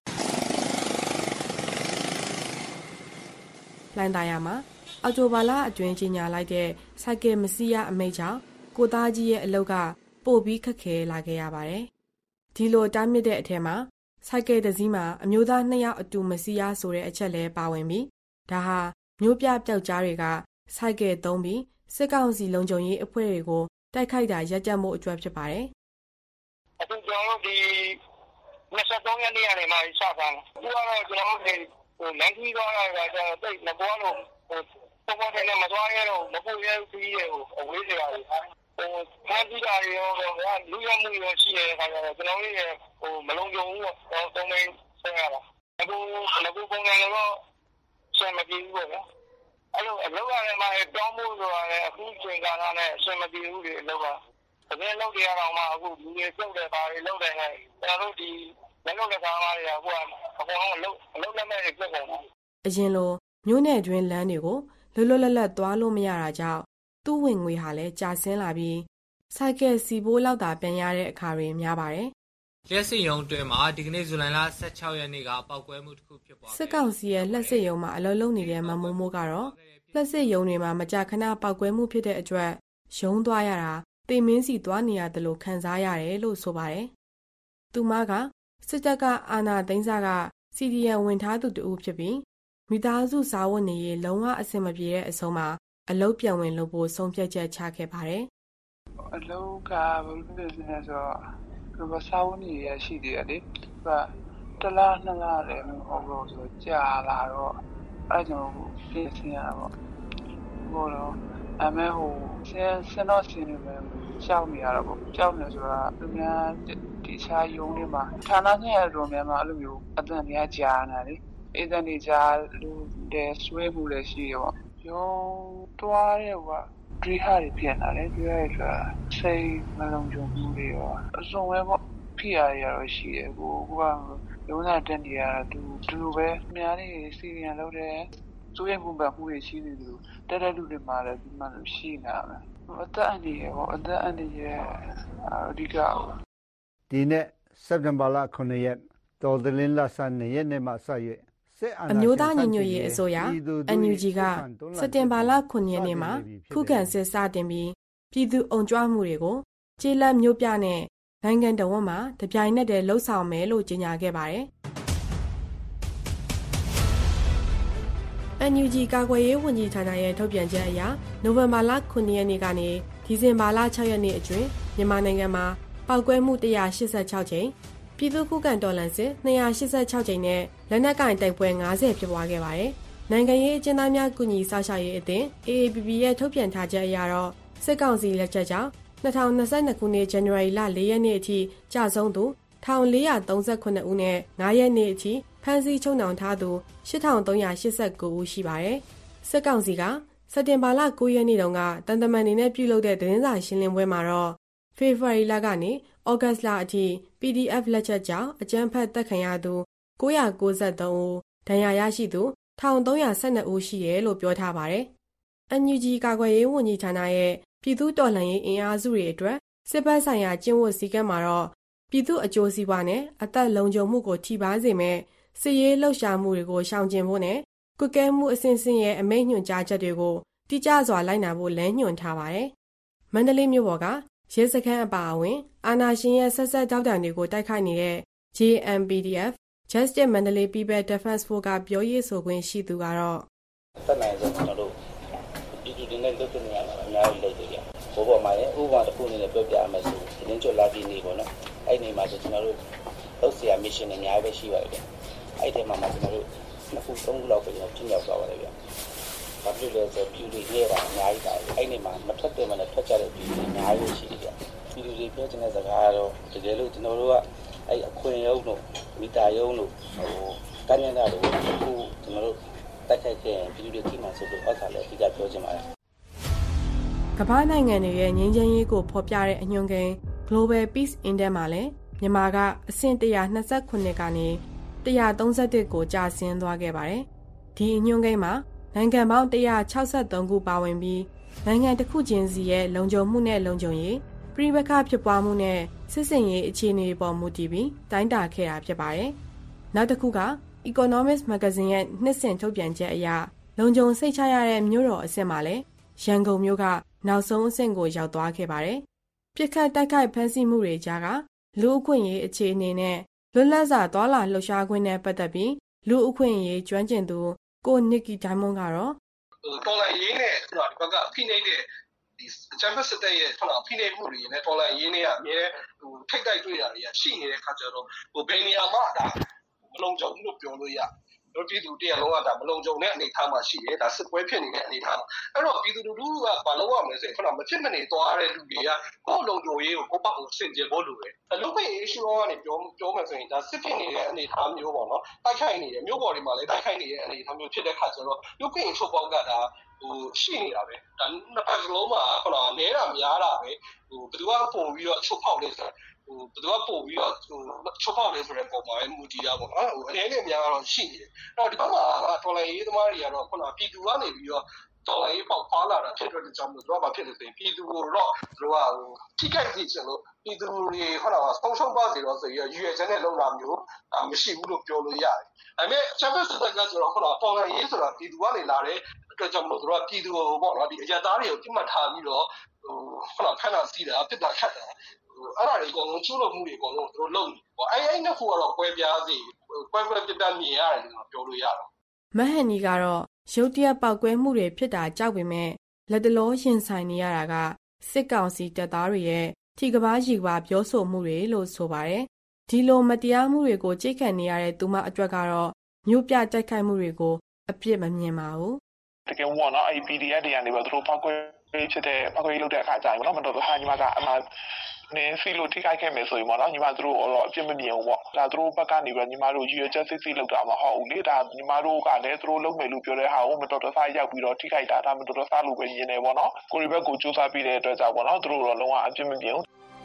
လှိုင်သာယာမှာအော်တိုဘာလအတွင်းကြီးညာလိုက်တဲ့စိုက်ကယ်မစီးရအမိန့်ကြောင့်ကိုသားကြီးရဲ့အလုပ်ကပို့ပြီးခက်ခဲလာခဲ့ရပါတယ်ဒီလိုတားမြစ်တဲ့အထက်မှာစိုက်ကယ်တစ်စီးမှာအမျိုးသားနှစ်ယောက်အတူမစီးရဆိုတဲ့အချက်လဲပါဝင်ပြီးဒါဟာမျိုးပြပျောက်ကြားတွေကစိုက်ကယ်သုံးပြီးစစ်ကောင်စီလုံခြုံရေးအဖွဲ့တွေကိုတိုက်ခိုက်တာရပ်တန့်မှုအကျွမ်းဖြစ်ပါတယ်။အခုကျွန်တော်တို့ဒီနှစ်ဆသုံးရက်နေ့ကနေမှစပါမယ်။အခုကတော့ကျွန်တော်တို့ဒီဟိုလမ်းကြီးသွားတာကကျွန်တော်တိတ်မပေါ်လို့ဟိုပေါ်ပေါ်တယ်မသွားရတော့မပို့ရဘူးကြီးကိုအဝေးစရာတွေဟိုဖမ်းပြီးတာရောတော့လူရမှုရောရှိနေတဲ့ခါကျတော့ကျွန်တော်တို့ရဲ့ဟိုမလုံခြုံဘူးတော့သုံးမင်းဆက်ရတာ။အခုအခုပုံစံတော့ဆက်မပြေဘူးပေါ့နော်အဲ့လိုအလုပ်ရတဲ့မှာတောင်းဖို့ဆိုတာလည်းအခုချိန်ကာလနဲ့ဆက်မပြေဘူးလေအလုပ်ကတကယ်လုပ်ကြရအောင်မှအခုလူတွေစုပ်တယ်ပါတွေလုပ်တယ်ဟဲ့ကျွန်တော်တို့ဒီလက်လုပ်လက်ကားမားတွေကအခုအကုန်လုံးအလုပ်အလုပ်လက်မဲ့တွေပြတ်ကုန်တယ်အရင်လိုမျိုးနယ်တွင်းလမ်းတွေကိုလွတ်လွတ်လပ်လပ်သွားလို့မရတာကြောင့်သူ့ဝင်ငွေဟာလည်းကျဆင်းလာပြီးစိုက်ကယ်စီဘိုးလောက်တာပြန်ရတဲ့အခါတွေများပါတယ်လျှက်စစ်ရုံတွင်မှာဒီကနေ့ဇူလိုင်လဆယ့်ခြောက်ရက်နေ့ကပောက်ကွဲမှုတစ်ခုဖြစ်ပွားစစ်ကောင်စီရဲ့လက်စစ်ရုံမှာအလုပ်လုပ်နေတဲ့မမိုးမိုးကတော့လက်စစ်ရုံတွေမှာမကြာခဏပောက်ကွဲမှုဖြစ်တဲ့အတွက်ရုံးသွားရတာတေမင်းစီသွားနေရတယ်လို့ခံစားရတယ်လို့ဆိုပါတယ်။သူမကစစ်တပ်ကအာဏာသိမ်းစားကစီဒီအမ်ဝင်ထားသူတူဖြစ်ပြီးမိသားစုစားဝတ်နေရေးလုံးဝအဆင်မပြေတဲ့အဆုံးမှာအလုပ်ပြန်ဝင်လုပ်ဖို့ဆုံးဖြတ်ချက်ချခဲ့ပါတယ်။အလုပ်ကဘာလို့လဲဆိုတော့ဘာစားဝတ်နေရရှိသေးတယ်လေ။ဟာတလားနှစ်လားလည်းမဟုတ်လို့ဆိုကြာလာတော့အဲ့ကြောင့်ပြင်ဆင်ရတာပေါ့ဟိုတော့အမေဟိုဆင်းဆင်းတော့ဆင်းနေမယ်ကြောက်နေရတာပေါ့ကြောက်နေဆိုတာသူများဒီချာယုံနေမှာဌာနဆိုင်ရာတော်များမှာအဲ့လိုမျိုးအတန်များကြာနေတယ်အေးတန်နေကြာလူတဲ့ဆွဲမှုလည်းရှိရောယုံတွားရဲကဒရီဟာတွေပြန်လာတယ်ပြောရတာစိတ်မလုံးကြုံမှုတွေရောအစုံပဲပေါ့ဖြစ်ရရတော့ရှိတယ်ကိုကရုံးသားတက်နေရတာသူသူပဲအများကြီးစီရီယံလုပ်တယ်သူ့ရဲ့မှုပတ်မှုတွေရှိနေတယ်တက်တဲ့လူတွေမှာလည်းဒီမှာလို့ရှိနေတာပဲအသက်အန္တရာယ်ပေါ့အသက်အန္တရာယ်အဓိကဒီနေ့စက်တင်ဘာလခုနှစ်ရက်တော်သလင်းလဆန်နှစ်ရက်နဲ့မှစရွေးအမျိုးသားညီညွတ်ရေးအစိုးရ အန် ယူ ဂျီ ကစက်တင်ဘာလခုနှစ်ရက်နေ့မှာခုခံစစ်စတင်ပြီးပြည်သူအုံကြွမှုတွေကိုကျေးလက်မျိုးပြနဲ့နိုင်ငံတော်ဝန်မှာတပြိုင်နက်တည်းလှုပ်ဆောင်မယ်လို့ကြေညာခဲ့ပါတယ်။ အန် ယူ ဂျီ ကာကွယ်ရေးဝန်ကြီးဌာနရဲ့ထုတ်ပြန်ချက်အရနိုဝင်ဘာလခုနှစ်ရက်နေ့ကနေဒီဇင်ဘာလခြောက်ရက်နေ့အတွင်းမြန်မာနိုင်ငံမှာပောက်ကွဲမှုတစ်ရာ၈၆ကြိမ်ပြည်သူ့ခုခံတော်လှန်စစ်နှစ်ရာ၈၆ကြိမ်နဲ့လက်နက်ကင်တိုက်ပွဲ၅၀ဖြစ်ပွားခဲ့ပါတယ်။နိုင်ငံရေးအကျဉ်းသားများကုညီစောင့်ရှောက်ရေးအသင်း အေ အေ ပီ ပီ ရဲ့ထုတ်ပြန်ထားချက်အရတော့စစ်ကောင်စီလက်ချက်ကြောင့်၂၀၂၂ခုနှစ်ဇန်နဝါရီလ၄ရက်နေ့အထိကြာဆုံးသူ၁၄၃၉ဦးနဲ့၅ရက်နေ့အထိဖမ်းဆီးချုပ်နှောင်ထားသူ၈၃၈၉ဦးရှိပါတယ်။စစ်ကောင်စီကစက်တင်ဘာလ၉ရက်နေ့တုန်းကတန်တမန်နေနဲ့ပြုလုပ်တဲ့သတင်းစာရှင်းလင်းပွဲမှာတော့ဖေဖော်ဝါရီလကနေဩဂတ်လအထိ ပီ ဒီ အက်ဖ် လက်ချက်ကြောင့်အကြမ်းဖက်တပ်ခံရသူ၉၉၃ဦးဒဏ်ရာရရှိသူ၁၃၁၂ဦးရှိတယ်လို့ပြောထားပါတယ်။ အန် ယူ ဂျီ ကာကွယ်ရေးဝန်ကြီးဌာနရဲ့ပြည်သူ့တော်လှန်ရေးအင်အားစုတွေအတွက်စစ်ဘက်ဆိုင်ရာကျင့်ဝတ်စည်းကမ်းမှာတော့ပြည်သူ့အကျိုးစီးပွားနဲ့အသက်လုံခြုံမှုကိုထိပါစေမဲ့စစ်ရေးလှုပ်ရှားမှုတွေကိုရှောင်ကျဉ်ဖို့နဲ့ကွပ်ကဲမှုအစဉ်စဉ်ရဲ့အမိန့်ညွှန်ကြားချက်တွေကိုတိကျစွာလိုက်နာဖို့လမ်းညွှန်ထားပါတယ်။မန္တလေးမြို့ပေါ်ကရဲစခန်းအပါအဝင်အာဏာရှင်ရဲ့ဆက်ဆက်တောက်တံတွေကိုတိုက်ခိုက်နေတဲ့ ဂျေ အမ် ပီ ဒီ အက်ဖ်Justice Mandalay People Defense Force ကပြောရေးဆိုခွင့်ရှိသူကတော့တက်နိုင်ဆုံးကျွန်တော်တို့ပြည်သူနဲ့လုပ်တဲ့နေရာမှာအများကြီးလုပ်တယ်ဗျ။ဘောပေါ်မှာလည်းဥပမာတစ်ခုအနေနဲ့ပြောပြရမယ်ဆိုရင်ကျိုးလာပြီးနေပေါ့နော်။အဲ့ဒီနေမှာဆိုကျွန်တော်တို့လုပ်เสีย mission တွေအများကြီးပဲရှိပါတယ်ဗျ။အဲ့ဒီမှာမှာကျွန်တော်တို့နှစ်ခုသုံးခုလောက်ပဲကျွန်တော်ပြင်ရောက်သွားပါတယ်ဗျ။ဘာဖြစ်လဲဆိုဖြူတွေနေတာအများကြီးပါတယ်။အဲ့ဒီမှာမထွက်တယ်မနဲ့ထွက်ကြတဲ့ဖြူတွေအများကြီးရှိတယ်ဗျ။ဖြူတွေပြောချင်တဲ့စကားကတော့တကယ်လို့ကျွန်တော်တို့ကအဲ့အခွင့်အရေးတို့မီတာရုံးတို့ဟိုတန်းနေတာတို့အခုကျွန်တော်တို့တိုက်ခိုက်ခဲ့ဖြူတွေထိမှဆိုလို့အောက်ထားလဲအဓိကပြောချင်ပါတယ်ကမ္ဘာနိုင်ငံတွေရဲ့ငြိမ်းချမ်းရေးကိုဖော်ပြတဲ့အညွှန်းကိန်း Global Peace Index မှာလည်းမြန်မာကအဆင့်one hundred twenty-eightကနေone hundred thirty-oneကိုကျဆင်းသွားခဲ့ပါတယ်။ဒီအညွှန်းကိန်းမှာနိုင်ငံပေါင်းone hundred sixty-threeခုပါဝင်ပြီးနိုင်ငံတစ်ခုချင်းစီရဲ့လုံခြုံမှုနဲ့လုံခြုံရေးပြည်ပခဖြစ်ပွားမှုနဲ့စစ်စင်ရေးအခြေအနေပေါ်မူတည်ပြီးတိုင်းတာခဲ့တာဖြစ်ပါတယ်။နောက်တစ်ခုက Economist Magazine ရဲ့နှစ်စဉ်ထုတ်ပြန်ချက်အရလုံခြုံစိတ်ချရတဲ့မြို့တော်အဆင့်မှာလည်းရန်ကုန်မြို့ကနောက်ဆုံးအဆင့်ကိုရောက်သွားခဲ့ပါတယ်။ပြစ်ခတ်တိုက်ခိုက်ဖမ်းဆီးမှုတွေကြားကလူအခွင့်အရေးအခြေအနေနဲ့လွတ်လပ်စွာသွားလာလှုပ်ရှားခွင့်နဲ့ပတ်သက်ပြီးလူအခွင့်အရေးကျွမ်းကျင်သူကိုနစ်ကီဒိုင်မွန်ကတော့တော်လိုင်းရင်းနဲ့ဆိုတာဒီဘက်ကဖိနှိပ်တဲ့ဒီဂျမ်ဘတ်စတဲ့ရဲ့ဆိုတာဖိနှိပ်မှုတွေနဲ့တော်လိုင်းရင်းနဲ့အမြဲဟိုထိတ်တိုက်တွေ့တာတွေကရှိနေတဲ့ခါကျတော့ဟိုဘယ်နေရာမှာဒါမလုံးကြုံလို့ပြောလို့ရတို့ပြည်သူတရားလုံးကဒါမလုံးကြုံတဲ့အနေအထားမှာရှိတယ်ဒါစစ်ပွဲဖြစ်နေတဲ့အနေအထားမှာအဲ့တော့ပြည်သူလူထုကဘာလို့ရမလဲဆိုရင်ခုနမဖြစ်မနေသွားတဲ့လူတွေကကိုယ်လုံးကြုံရေးကိုကိုယ့်ဘက်ကိုစင်ကြယ်ဖို့လိုတယ်လူ့ဘဝ issue ကနေပြောပြောမှဆိုရင်ဒါစစ်ဖြစ်နေတဲ့အနေအထားမျိုးပေါ့နော်တိုက်ခိုက်နေတယ်မြို့ပေါ်တွေမှာလည်းတိုက်ခိုက်နေတဲ့အနေအထားမျိုးဖြစ်တဲ့ခါကျတော့လူ့ဘဝချုပ်ပေါက်ကဒါဟိုရှိနေတာပဲဒါနှစ်ပတ်လုံးမှာခုနနဲတာများတာပဲဟိုဘယ်သူကပုံပြီးတော့ချုပ်ပေါက်လဲဆိုတော့ဟိုဘယ်သူကပို့ပြီးတော့ဟိုချုပ်ပေါက်လဲဆိုတဲ့ပုံမှာပဲမူတည်တာပေါ့နော်ဟိုအနေနဲ့များတော့ရှိနေတယ်အဲ့တော့ဒီဘက်မှာတော်လိုင်းရေးသမားတွေကတော့ခုနပြည်သူကနေပြီးတော့တော်လိုင်းရေးပေါက်ဖားလာတာဖြစ်တဲ့ကြောင့်မို့တော့ဘာဖြစ်လဲဆိုရင်ပြည်သူကိုတော့သူကဟိုထိခိုက်စီချင်လို့ပြည်သူတွေခုနကဆုံးရှုံးပါစေတော့ဆိုရရွေချက်နဲ့လုံတာမျိုးမရှိဘူးလို့ပြောလို့ရတယ်ဒါပေမဲ့ချမ်ပီယံစ်ကဆိုတော့ခုနတော်လိုင်းရေးဆိုတာပြည်သူကနေလာတဲ့အတွက်ကြောင့်မို့သူကပြည်သူကိုပေါ့နော်ဒီအရသားတွေကိုပြတ်မှတ်ထားပြီးတော့ဟိုခုနဖန်တာစီးတာပြစ်တာခတ်တာအဲ့ဒါတွေအကုန်လုံးကျူးလွန်မှုတွေအကုန်လုံးသူတို့လုပ်နေပေါ့အဲ့အဲ့နှစ်ခုကတော့ကွဲပြားစီကွဲကွဲပြားပြားမြင်ရတယ်လို့ပြောလို့ရတော့မဟန်နီကတော့ရုတ်တရက်ပေါက်ကွဲမှုတွေဖြစ်တာကြောက်ပေမဲ့လက်တလောရင်ဆိုင်နေရတာကစစ်ကောင်စီတပ်သားတွေရဲ့ထိကဘာရီကဘာပြောဆိုမှုတွေလို့ဆိုပါတယ်ဒီလိုမတရားမှုတွေကိုကြိတ်ခံနေရတဲ့သူမအတွက်ကတော့မြို့ပြတိုက်ခိုက်မှုတွေကိုအပြစ်မမြင်ပါဘူးတကယ်ပေါ့နော်အဲ့ ပီ ဒီ အက်ဖ် တွေကနေပြီးတော့သူတို့ပေါက်ကွဲဖြစ်တဲ့ပေါက်ကွဲလုပ်တဲ့အခါကျရင်ပေါ့နော်မတော်တဆညီမကအမှနေဖီလိုထိခိုက်ခဲ့မယ်ဆိုရင်ပေါ့နော်ညီမတို့တော့အပြစ်မမြင်ဘူးပေါ့ဒါသူတို့ဘက်ကနေပြီးညီမတို့ရည်ရွယ်ချက်စစ်စစ်လုပ်တာမဟုတ်ဘူးလေဒါညီမတို့ကလည်းသူတို့လုပ်မယ်လို့ပြောတဲ့ဟာကိုမတော်တဆရောက်ပြီးတော့ထိခိုက်တာဒါမတော်တဆလို့ပဲမြင်နေပေါ့နော်ကိုရီဘက်ကိုစူးစမ်းပြီးတဲ့အတွက်ကြောင့်ပေါ့နော်သူတို့တော့လုံးဝအပြစ်မမြင်ဘူး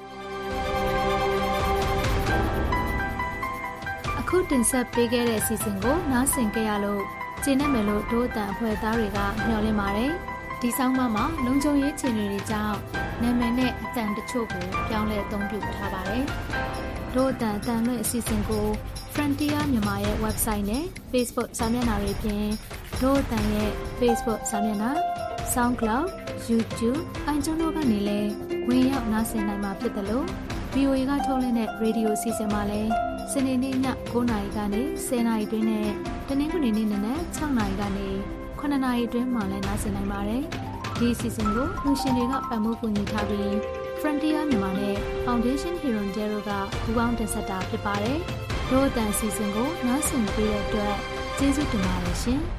အခုတင်ဆက်ပေးခဲ့တဲ့စီစဉ်ကိုနားဆင်ကြရလို့ကျေနပ်မယ်လို့ဒို့အတန်အဖွဲ့သားတွေကမျှော်လင့်ပါတယ်ဒီဆောင်မမှာလုံခြုံရေးခြေအနေတွေကြောင့်နာမည်နဲ့အတန်တချို့ကိုပြောင်းလဲအသုံးပြုထားပါတယ်။ဒို့အတန်အတန်လွင့်အစီအစဉ်ကို Frontier မြန်မာရဲ့ website နဲ့ Facebook စာမျက်နှာတွေပြင်ဒို့အတန်ရဲ့ Facebook စာမျက်နှာ SoundCloud, YouTube, iTunes တို့ကနေလည်းဝင်ရောက်နားဆင်နိုင်မှာဖြစ်တယ်လို့ ဗီအိုအေ ကထုတ်လွှင့်တဲ့ Radio အစီအစဉ်မှာလည်းစနေနေ့ည9:00နာရီကနေ10:00နာရီတွင်းနဲ့တနင်္ဂနွေနေ့နံနက်6:00နာရီကနေ9နာရီအတွင်းမှာလည်းနားဆင်နိုင်ပါတယ်။ဒီအစီအစဉ်ကိုလူရှင်တွေကပံ့ပိုးကူညီထားပြီး Frontier မြန်မာနဲ့ Foundation Hero Dero ကပူးပေါင်းတင်ဆက်တာဖြစ်ပါတယ်။တို့အတန်အစီအစဉ်ကိုနားဆင်ပေးတဲ့အတွက်ကျေးဇူးတင်ပါတယ်ရှင်။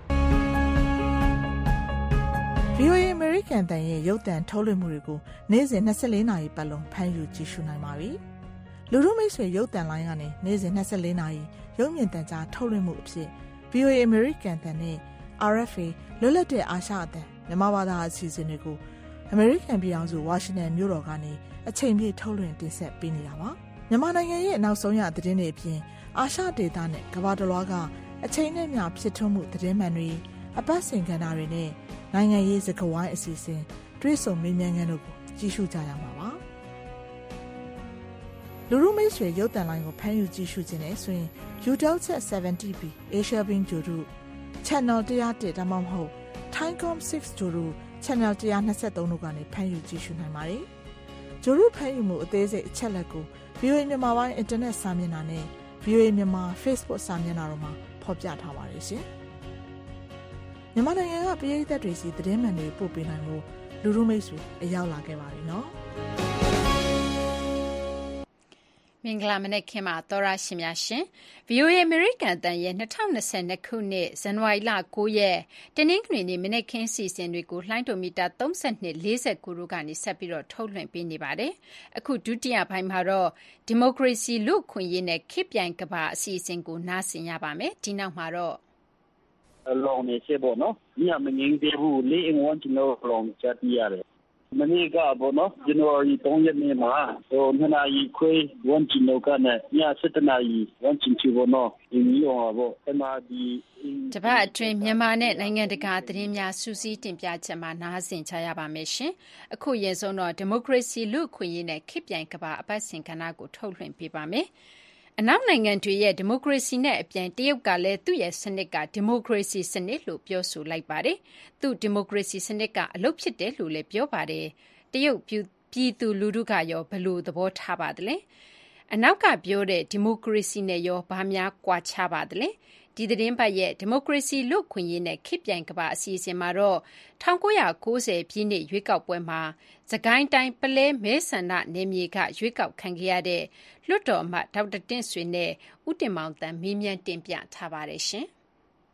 ဗီအိုအေ American တန်ရဲ့ရုပ်သံထုတ်လွှင့်မှုတွေကိုနေ့စဉ်twenty-fourနာရီပတ်လုံးဖမ်းယူကြည့်ရှုနိုင်ပါပြီ။လူထုမိတ်ဆွေရုပ်သံလိုင်းကနေနေ့စဉ်twenty-fourနာရီရုပ်မြင်သံကြားထုတ်လွှင့်မှုအဖြစ် ဗီအိုအေ American တန်နဲ့ အာရ် အက်ဖ် အေ လွတ်လပ်တဲ့အာရှအသံမြန်မာဘာသာအစီအစဉ်တွေကို American ပြည်ထောင်စုဝါရှင်တန်မြို့တော်ကနေအချိန်ပြည့်ထုတ်လွှင့်တင်ဆက်ပေးနေတာပါ။မြန်မာနိုင်ငံရဲ့နောက်ဆုံးရသတင်းတွေအပြင်အာရှဒေသနဲ့ကမ္ဘာတစ်လွှားကအချိန်နဲ့မျှဖြစ်ထွန်းမှုသတင်းမှန်တွေအပတ်စဉ်ကဏ္ဍတွေနဲ့နိုင်ငံရေးစကားဝိုင်းအစီအစဉ်တွေးဆုံမေးမြန်းခန်းတို့ကိုကြည့်ရှုကြရမှာပါ။လူရုမိတ်ဆွေရုပ်သံလိုင်းကိုဖမ်းယူကြည့်ရှုခြင်းနဲ့ဆိုရင် Eutelsat seventy B Asia Bin ဂျိုရု Channel one oh one ဒါမှမဟုတ် Thaicom six ဂျိုရု Channel one twenty-three တို့ကနေဖမ်းယူကြည့်ရှုနိုင်ပါတယ်။ဂျိုရုဖမ်းယူမှုအသေးစိတ်အချက်လက်ကို ဗီအိုအေ မြန်မာပိုင်းအင်တာနက်စာမျက်နှာနဲ့ ဗီအိုအေ မြန်မာ Facebook စာမျက်နှာတို့မှာဖော်ပြထားပါတယ်ရှင်။မြန်မာနိုင်ငံကပရိသတ်တွေစီသတင်းမှန်တွေပို့ပေးနိုင်လို့လူလူမိတ်ဆွေအရောက်လာခဲ့ပါပြီနော်မင်္ဂလာမနေ့ခင်မှာသောရရှင်များရှင် ဗွီအိုအေ American တန်ရဲ့၂၀၂၂ခုနှစ်ဇန်နဝါရီလ၉ရက်တနင်္ဂနွေနေ့မနေ့ခင်းစီစဉ်တွေကိုလှိုင်းဒိုမီတာသုံး၂ ၄၉တို့ကနေဆက်ပြီးတော့ထုတ်လွှင့်ပေးနေပါတယ်။အခုဒုတိယပိုင်းမှာတော့ဒီမိုကရေစီလူ့အခွင့်အရေးနဲ့ခေတ်ပြိုင်ကမ္ဘာအစီအစဉ်ကိုနားဆင်ရပါမယ်။ဒီနောက်မှာတော့အလောင်းနေစေပေါ့နော်။ညမငင်းသေးဘူးလေးအင်ဝမ်ကျွန်တော်လောင်းချပြရတယ်။မနေ့ကပေါ့နော်ဇန်နဝါရီ၃ရက်နေ့မှာဟိုနှစ်နာရီခွဲဝန်ကျင်လောကနဲ့ည၁၇နာရီဝန်ကျင်ချီပေါ့နော်ဒီလိုပေါ့အမဒီတပတ်အတွင်းမြန်မာနဲ့နိုင်ငံတကာသတင်းများစူးစီးတင်ပြချက်မှာနားဆင်ကြရပါမယ်ရှင်။အခုရင်ဆုံးတော့ဒီမိုကရေစီလူ့အခွင့်အရေးနဲ့ခေတ်ပြိုင်ကမ္ဘာအပတ်စဉ်ကဏ္ဍကိုထုတ်လွှင့်ပေးပါမယ်။အနောက်နိုင်ငံတွေရဲ့ဒီမိုကရေစီနဲ့အပြန်တရုတ်ကလည်းသူ့ရဲ့စနစ်ကဒီမိုကရေစီစနစ်လို့ပြောဆိုလိုက်ပါတယ်။သူ့ဒီမိုကရေစီစနစ်ကအလုပ်ဖြစ်တယ်လို့လည်းပြောပါတယ်။တရုတ်ပြည်သူလူထုကရောဘယ်လိုသဘောထားပါသလဲ။အနောက်ကပြောတဲ့ဒီမိုကရေစီနဲ့ရောဘာများကွာခြားပါသလဲ။ဒီသတင်းပတ်ရဲ့ဒီမိုကရေစီလူ့အခွင့်အရေးနဲ့ခေတ်ပြိုင်ကမ္ဘာအစီအစဉ်မှာတော့၁၉၉၀ပြည့်နှစ်ရွေးကောက်ပွဲမှာစကိုင်းတိုင်းပုလဲမဲဆန္ဒနယ်မြေကရွေးကောက်ခံခဲ့ရတဲ့လွှတ်တော်အမတ်ဒေါက်တာတင့်ဆွေနဲ့ဦးတင်မောင်သန်းမေးမြန်းတင်ပြထားပါတယ်ရှင်။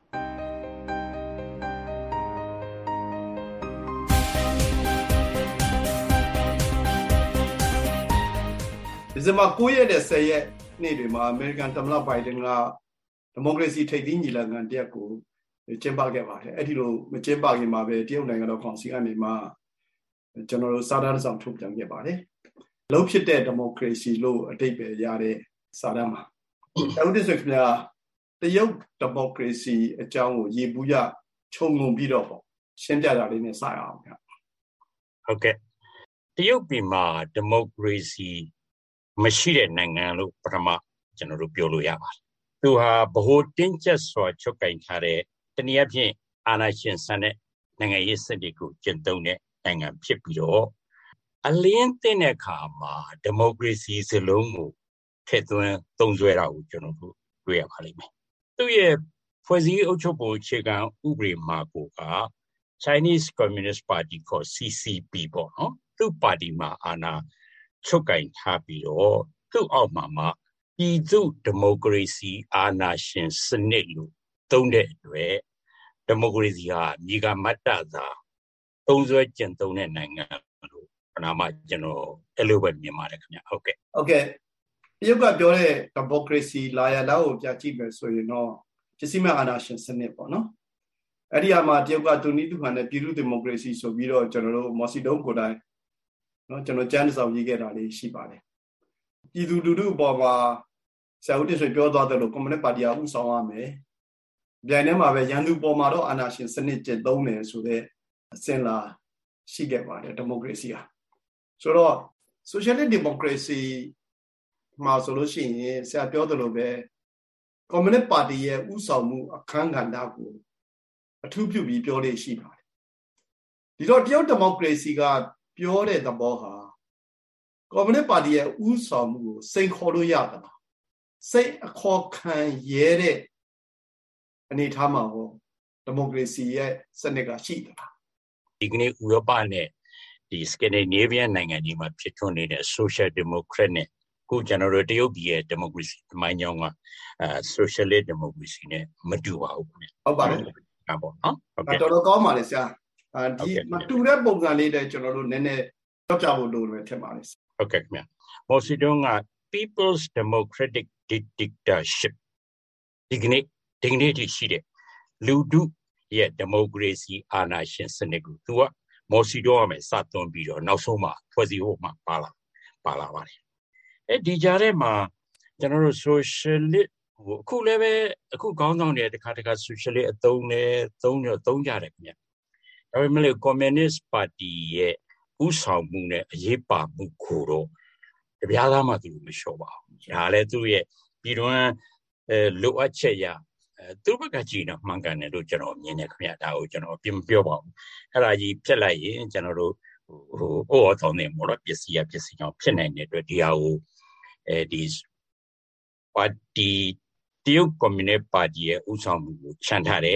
ဒီဇင်ဘာ၉ရက်နဲ့၁၀ရက်နေ့တွေမှာအမေရိကန်သမ္မတဘိုင်ဒန်ကဒီမိုကရေစီထိပ်သီးညီလာခံတရက်ကိုကျင်းပခဲ့ပါတယ်အဲ့ဒီလိုမကျင်းပခင်မှာပဲတရုတ်နိုင်ငံတော်ကောင်စီကနေမှကျွန်တော်တို့စာတမ်းဆောင်ထုတ်ပြန်ခဲ့ပါတယ်လုံးဖြစ်တဲ့ဒီမိုကရေစီလို့အတိတ်ပဲရတဲ့စာတမ်းမှာအခုဒီဆိုခင်ဗျာတရုတ်ဒီမိုကရေစီအကြောင်းကိုရေဘူးရခြုံငုံပြီးတော့ပေါ့ရှင်းပြတာလေးနဲ့စရအောင်ဗျဟုတ်ကဲ့တရုတ်ပြည်မှာဒီမိုကရေစီမရှိတဲ့နိုင်ငံလို့ပထမကျွန်တော်တို့ပြောလို့ရပါတယ်သူဟာဗဟိုတင်းကျပ်စွာချုပ်ကင်ထားတဲ့တနည်းအားဖြင့်အာဏာရှင်ဆန်တဲ့နိုင်ငံရေးစနစ်ကိုကျင့်သုံးတဲ့နိုင်ငံဖြစ်ပြီးတော့အလင်းသိတဲ့အခါမှာဒီမိုကရေစီစလုံးကိုထည့်သွင်းသုံးစွဲတာကိုကျွန်တော်တို့တွေ့ရပါလိမ့်မယ်။သူရဲ့ဖွဲ့စည်းအုပ်ချုပ်ပုံအခြေခံဥပဒေမှာကိုက Chinese Communist Party ခေါ် C C P ပေါ့နော်။သူ့ပါတီမှာအာဏာချုပ်ကင်ထားပြီးတော့သူ့အောက်မှာမှပြည်သူဒီမိုကရေစီအာဏာရှင်စနစ်လို့သုံးတဲ့အတွက်ဒီမိုကရေစီဟာမြေကမတ္တသာသုံးစွဲကျင့်သုံးတဲ့နိုင်ငံလို့ပနာမကျွန်တော်အဲ့လိုပဲမြင်ပါတယ်ခင်ဗျဟုတ်ကဲ့ဟုတ်ကဲ့တရုတ်ကပြောတဲ့ဒီမိုကရေစီလာရလာကိုပြကြည့်မယ်ဆိုရင်တော့ပစ္စည်းမဲ့အာဏာရှင်စနစ်ပေါ့နော်အဲ့ဒီအမှာတရုတ်ကတူနီးတူဟန်နဲ့ပြည်သူဒီမိုကရေစီဆိုပြီးတော့ကျွန်တော်တို့မော်စီတုံးကိုယ်တိုင်နော်ကျွန်တော်ကျန်းစာရေးခဲ့တာလေးရှိပါတယ်ပြည်သူလူထုအပေါ်မှာဆရာဦးတင်ဆွေပြောသွားတယ်လို့ကွန်မြူနစ်ပါတီကဥဆောင်ရမယ်။ဗျိုင်းထဲမှာပဲရန်သူပေါ်မှာတော့အာဏာရှင်စနစ်ကျင့်သုံးတယ်ဆိုတဲ့အစဉ်လာရှိခဲ့ပါတယ်ဒီမိုကရေစီဟာ။ဆိုတော့ socialist democracy မှာဆိုလို့ရှိရင်ဆရာပြောတယ်လို့ပဲကွန်မြူနစ်ပါတီရဲ့ဥဆောင်မှုအခန်းကဏ္ဍကိုအထူးပြုပြီးပြောလို့ရှိပါတယ်။ဒီတော့တရုတ်ဒီမိုကရေစီကပြောတဲ့သဘောဟာကွန်မြူနစ်ပါတီရဲ့ဥဆောင်မှုကိုစိန်ခေါ်လို့ရတယ်စိတ်အခေါ်ခံရဲတဲ့အနေထားမှာဟောဒီမိုကရေစီရဲ့စနစ်ကရှိတယ်ဒီကနေ့ဥရောပနဲ့ဒီ Scandinavian နိုင်ငံတွေမှာဖြစ်ထွန်းနေတဲ့ Social Democrat နဲ့ခုကျွန်တော်တို့တရုတ်ပြည်ရဲ့ democracy တမိုင်းကြောင်းကအဲ Socialist Democracy နဲ့မတူပါဘူးခင်ဗျဟုတ်ပါတယ်ဟုတ်ပေါ့နော်ဟုတ်ကဲ့တော်တော်ကောင်းပါလေဆရာဒီမတူတဲ့ပုံစံလေးတွေကျွန်တော်တို့နည်းနည်းကြောက်ကြဖို့လိုတယ်ထင်ပါတယ်ဟုတ်ကဲ့ခင်ဗျမော်စီတုံးက People's Democratic Dictatorship ဒီကနေ့ဒီကနေ့ရှိတဲ့လူထုရဲ့ဒီမိုကရေစီအာဏာရှင်စနစ်ကိုသူကမော်စီတုံးရမယ်စသွင်းပြီးတော့နောက်ဆုံးမှာဖွဲ့စည်းဖို့မှပါလာပါလာပါတယ်အဲဒီကြားထဲမှာကျွန်တော်တို့ socialist ဟိုအခုလည်းပဲအခုခေါင်းဆောင်တွေတခါတခါ socialist အသုံးနဲ့သုံးရသုံးကြတယ်ခင်ဗျဒါပေမဲ့ communist party ရဲ့ဥဆောင်မှုနဲ့အရေးပါမှုကိုတော့တပြားသားမှသူမလျှော့ပါဘူးဒါလည်းသူ့ရဲ့ပြည်တွင်းအဲလိုအပ်ချက်ရသူ့ဘက်ကကြည့်တော့မှန်ကန်တယ်လို့ကျွန်တော်မြင်တယ်ခင်ဗျဒါကိုကျွန်တော်ပြင်မပြောပါဘူးအဲ့ဒါကြီးဖြစ်လိုက်ရင်ကျွန်တော်တို့ဟိုဟိုအော်တောင်းနေမို့လို့ပစ္စည်းရပစ္စည်းကြောင့်ဖြစ်နိုင်တဲ့အတွက်ဒီဟာကိုအဲဒီပါတီတရုတ်ကွန်မြူနစ်ပါတီရဲ့ဥဆောင်မှုကိုချန်ထားတယ်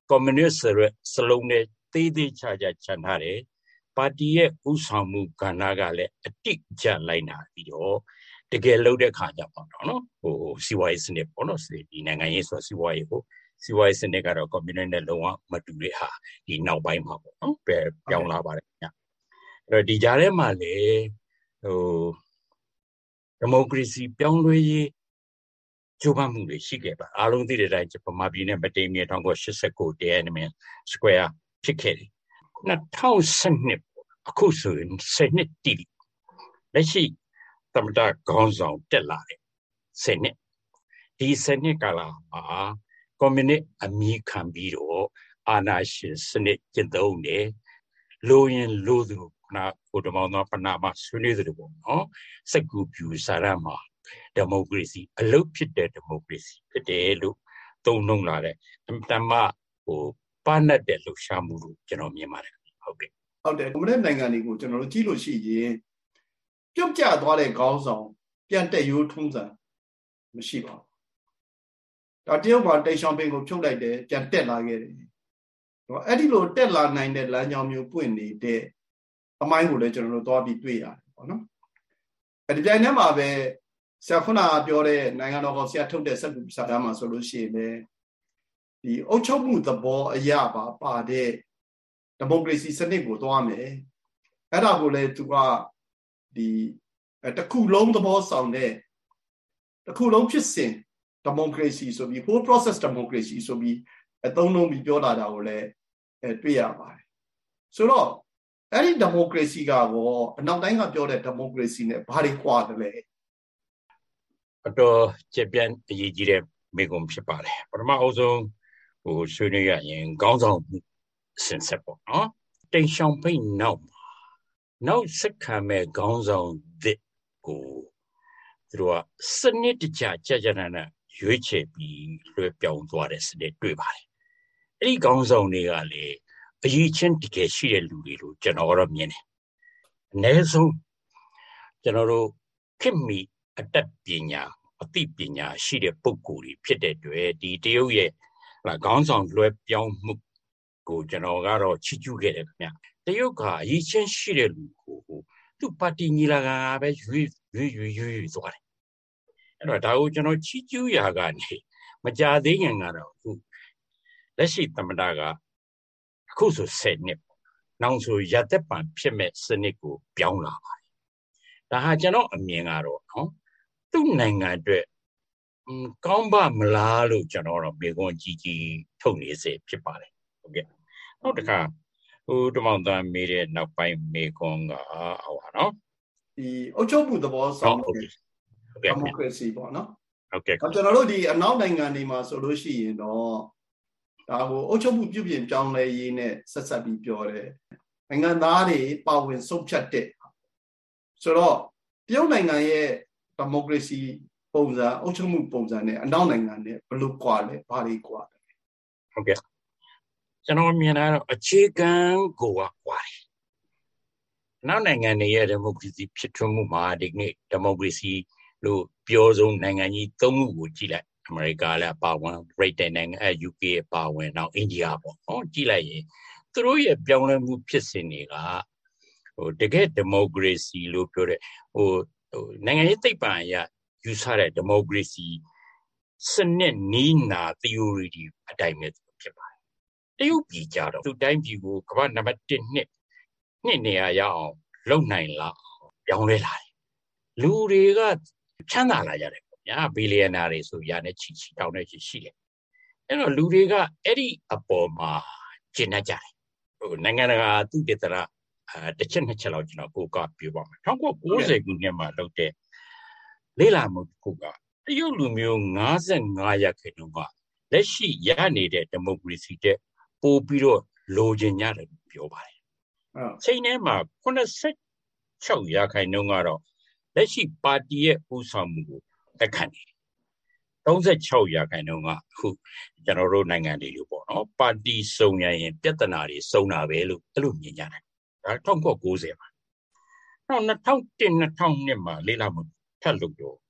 communist ဆိုတဲ့စလုံးနဲ့သေးသေးချာချာခြံထားတယ်ပါတီရဲ့ဥဆောင်မှုကဏ္ဍကလည်းအတိအကျလိုက်နာပြီးတော့တကယ်လုပ်တဲ့ခါကြပေါ့နော်ဟိုစီဝိုင်းစနစ်ပေါ့နော်ဒီနိုင်ငံရေးဆိုစီဝိုင်းကိုစီဝိုင်းစနစ်ကတော့ communist နဲ့လုံးဝမတူတဲ့ဟာဒီနောက်ပိုင်းမှာပေါ့နော်ပဲပြောင်းလာပါတယ်ညအဲ့တော့ဒီကြားထဲမှာလေဟိုဒီမိုကရေစီပြောင်းလဲရေးကျိုးပမ်းမှုတွေရှိခဲ့ပါအားလုံးသိတဲ့အတိုင်းဗမာပြည်နဲ့မတိမ်မြေ၁၉၈၉တရားနမင် square ဖြစ်ခဲ့တယ်၂၀၁၂အခုဆိုရင်ဆယ်နှစ်တည်လက်ရှိသမ္မတခေါင်းဆောင်တက်လာတယ်ဆယ်နှစ်ဒီဆယ်နှစ်ကာလမှာကွန်မြူနစ်အမည်ခံပြီးတော့အာဏာရှင်စနစ်ကျင့်သုံးတယ်လိုရင်လိုသူနာကိုတမောင်းသောပနာမဆွေးနွေးသူပေါ့နော်စက်ကူပြူစာရမှာဒီမိုကရေစီအလုပ်ဖြစ်တဲ့ဒီမိုကရေစီဖြစ်တယ်လို့သုံးနှုန်းလာတဲ့အမှန်မှဟိုပါနတ်တဲ့လှူရှားမှုလို့ကျွန်တော်မြင်ပါတယ်ဟုတ်ကဲ့ဟုတ်တယ်ကွန်မြူနစ်နိုင်ငံတွေကိုကျွန်တော်တို့ကြည့်လို့ရှိရင်ပြုတ်ကျသွားတဲ့ခေါင်းဆောင်ပြန်တက်ရိုးထုံးစံမရှိပါဘူးဒါတရုတ်ကတိတ်ရှောင်းပင်ကိုဖြုတ်လိုက်တယ်ပြန်တက်လာခဲ့တယ်တော့အဲ့ဒီလိုတက်လာနိုင်တဲ့လမ်းကြောင်းမျိုးပွင့်နေတဲ့အမိုင်းကိုလည်းကျွန်တော်တို့သွားပြီးတွေ့ရတယ်ပေါ့နော်အဲ့ဒီပြိုင်ထဲမှာပဲဆရာခုနကပြောတဲ့နိုင်ငံတော်ကောင်ဆရာထုတ်တဲ့စက်ကူစာတမ်းမှာဆိုလို့ရှိရင်လည်းဒီအုပ်ချုပ်မှုသဘောအရပါပါတဲ့ဒီမိုကရေစီစနစ်ကိုသွားမယ်အဲ့ဒါကိုလည်းသူကဒီတစ်ခုလုံးသဘောဆောင်တဲ့တစ်ခုလုံးဖြစ်စဉ်ဒီမိုကရေစီဆိုပြီး whole process democracy ဆိုပြီးအသုံးလုံးပြီးပြောလာတာကိုလည်းတွေ့ရပါတယ်ဆိုတော့အဲ့ဒီဒီမိုကရေစီကတော့အနောက်တိုင်းကပြောတဲ့ဒီမိုကရေစီနဲ့ဘာတွေကွာတယ်လဲအတော်ကျပြန့်အရေးကြီးတဲ့မိကုံဖြစ်ပါတယ်ပထမအဆုံးဟိုဆွေးနွေးရရင်ခေါင်းဆောင်မှုစင်ဆက်ပေါ့နော်တိန်ရှောင်ဖိတ်နောက်နောက်ဆက်ခံမဲ့ခေါင်းဆောင်သစ်ကိုသူတို့ကစနစ်တကျကြာကြာနာနာရွေးချယ်ပြီးလွှဲပြောင်းသွားတဲ့စနစ်တွေ့ပါတယ်အဲ့ဒီခေါင်းဆောင်တွေကလေအရေးချင်းတကယ်ရှိတဲ့လူတွေလို့ကျွန်တော်တော့မြင်တယ်အနည်းဆုံးကျွန်တော်တို့ခင်မီအတတ်ပညာအသိပညာရှိတဲ့ပုဂ္ဂိုလ်တွေဖြစ်တဲ့တွေ့ဒီတရုတ်ရဲ့ခေါင်းဆောင်လွှဲပြောင်းမှုကိုကျွန်တော်ကတော့ချီးကျူးခဲ့တယ်ခင်ဗျတရုတ်ကအရေးချင်းရှိတဲ့လူကိုသူ့ပါတီညီလာခံပဲရွေးရွေးရွေးရွေးသွားတယ်အဲ့တော့ဒါကိုကျွန်တော်ချီးကျူးရာကနေမကြသေးခင်ကတော့အခုလက်ရှိသမ္မတကအခုဆိုဆယ်နှစ်နောက်ဆိုရသက်ပံဖြစ်မဲ့စနစ်ကိုပြောင်းလာပါတယ်ဒါဟာကျွန်တော်အမြင်ကတော့နော်သူ့နိုင်ငံအတွက်ကောင်းပါမလားလို့ကျွန်တော်တော့မေခွန်းကြီးကြီးထုတ်နေစေဖြစ်ပါတယ်ဟုတ်ကဲ့နောက်တစ်ခါဟိုတမောင်သားမေးတဲ့နောက်ပိုင်းမေခွန်းကဟောပါနော်ဒီအုပ်ချုပ်မှုသဘောဆောင်တဲ့ဒီမိုကရေစီပေါ့နော်ဟုတ်ကဲ့ကျွန်တော်တို့ဒီအနောက်နိုင်ငံတွေမှာဆိုလို့ရှိရင်တော့ဒါကိုအုပ်ချုပ်မှုပြုပြင်ပြောင်းလဲရေးနဲ့ဆက်ဆက်ပြီးပြောတယ်နိုင်ငံသားတွေပါဝင်ဆုံးဖြတ်တဲ့ဆိုတော့တရုတ်နိုင်ငံရဲ့ဒီမိုကရေစီပုံစံအုပ်ချုပ်မှုပုံစံနဲ့အနောက်နိုင်ငံနဲ့ဘယ်လိုကွာလဲဘာတွေကွာလဲဟုတ်ကဲ့ကျွန်တော်မြင်တာတော့အခြေခံကိုကွာတယ်အနောက်နိုင်ငံတွေရဲ့ဒီမိုကရေစီဖြစ်ထွန်းမှုမှာဒီနေ့ဒီမိုကရေစီလို့ပြောဆုံးနိုင်ငံကြီးသုံးခုကိုကြည့်လိုက်အမေရိကလည်းပါဝင်ဗြိတိန်နိုင်ငံအဲ ယူ ကေ ပါဝင်နောက်အိန္ဒိယပေါ့ဟောကြည့်လိုက်ရင်သူတို့ရဲ့ပြောင်းလဲမှုဖြစ်စဉ်တွေကဟိုတကယ်ဒီမိုကရေစီလို့ပြောတဲ့ဟိုဟိုနိုင်ငံရေးသိပ္ပံအရယူဆတဲ့ဒီမိုကရေစီစနစ်နီးနာ theory တွေအတိုင်းပဲဖြစ်ပါတယ်တရုတ်ပြည်ကြတော့သူတိုင်းပြည်ကိုကမ္ဘာနံပါတ်တစ်နှစ်နှစ်နေရာရအောင်လုပ်နိုင်လားပြောင်းလဲလာတယ်လူတွေကချမ်းသာလာကြတယ်ညာဘီလီယံနာတွေဆိုရတဲ့ချီချီတောင်းတဲ့ချီရှိတယ်အဲ့တော့လူတွေကအဲ့ဒီအပေါ်မှာကျင့်တတ်ကြတယ်ဟိုနိုင်ငံတကာသူတည်တရာတစ်ချက်နှစ်ချက်လောက်ကျွန်တော်ကိုကပြောပါမယ်၁၉၉၀ခုနှစ်မှာလုပ်တဲ့လေ့လာမှုကတရုတ်လူမျိုး၅၅ရာခိုင်နှုန်းကလက်ရှိရနေတဲ့ဒီမိုကရေစီတဲ့ပို့ပြီးတော့လိုချင်ကြတယ်ပြောပါတယ်ချိန်ထဲမှာ၉၆ရာခိုင်နှုန်းကတော့လက်ရှိပါတီရဲ့ဦးဆောင်မှုကိုလက်ခံတယ်၃၆ရာခိုင်နှုန်းကအခုကျွန်တော်တို့နိုင်ငံတွေလိုပေါ့နော်ပါတီစုံရရင်ပြဿနာတွေစုံတာပဲလို့အဲ့လိုမြင်ကြတယ်ဒါ၁၉၉၀ပါနောက်၂၀၀၁ ၂၀၀၂မှာလေ့လာမှုထပ်လုပ်တော့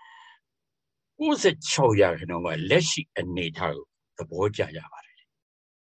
၉၆ရာခိုင်နှုန်းကလက်ရှိအနေအထားကိုသဘောကျကြပါတယ်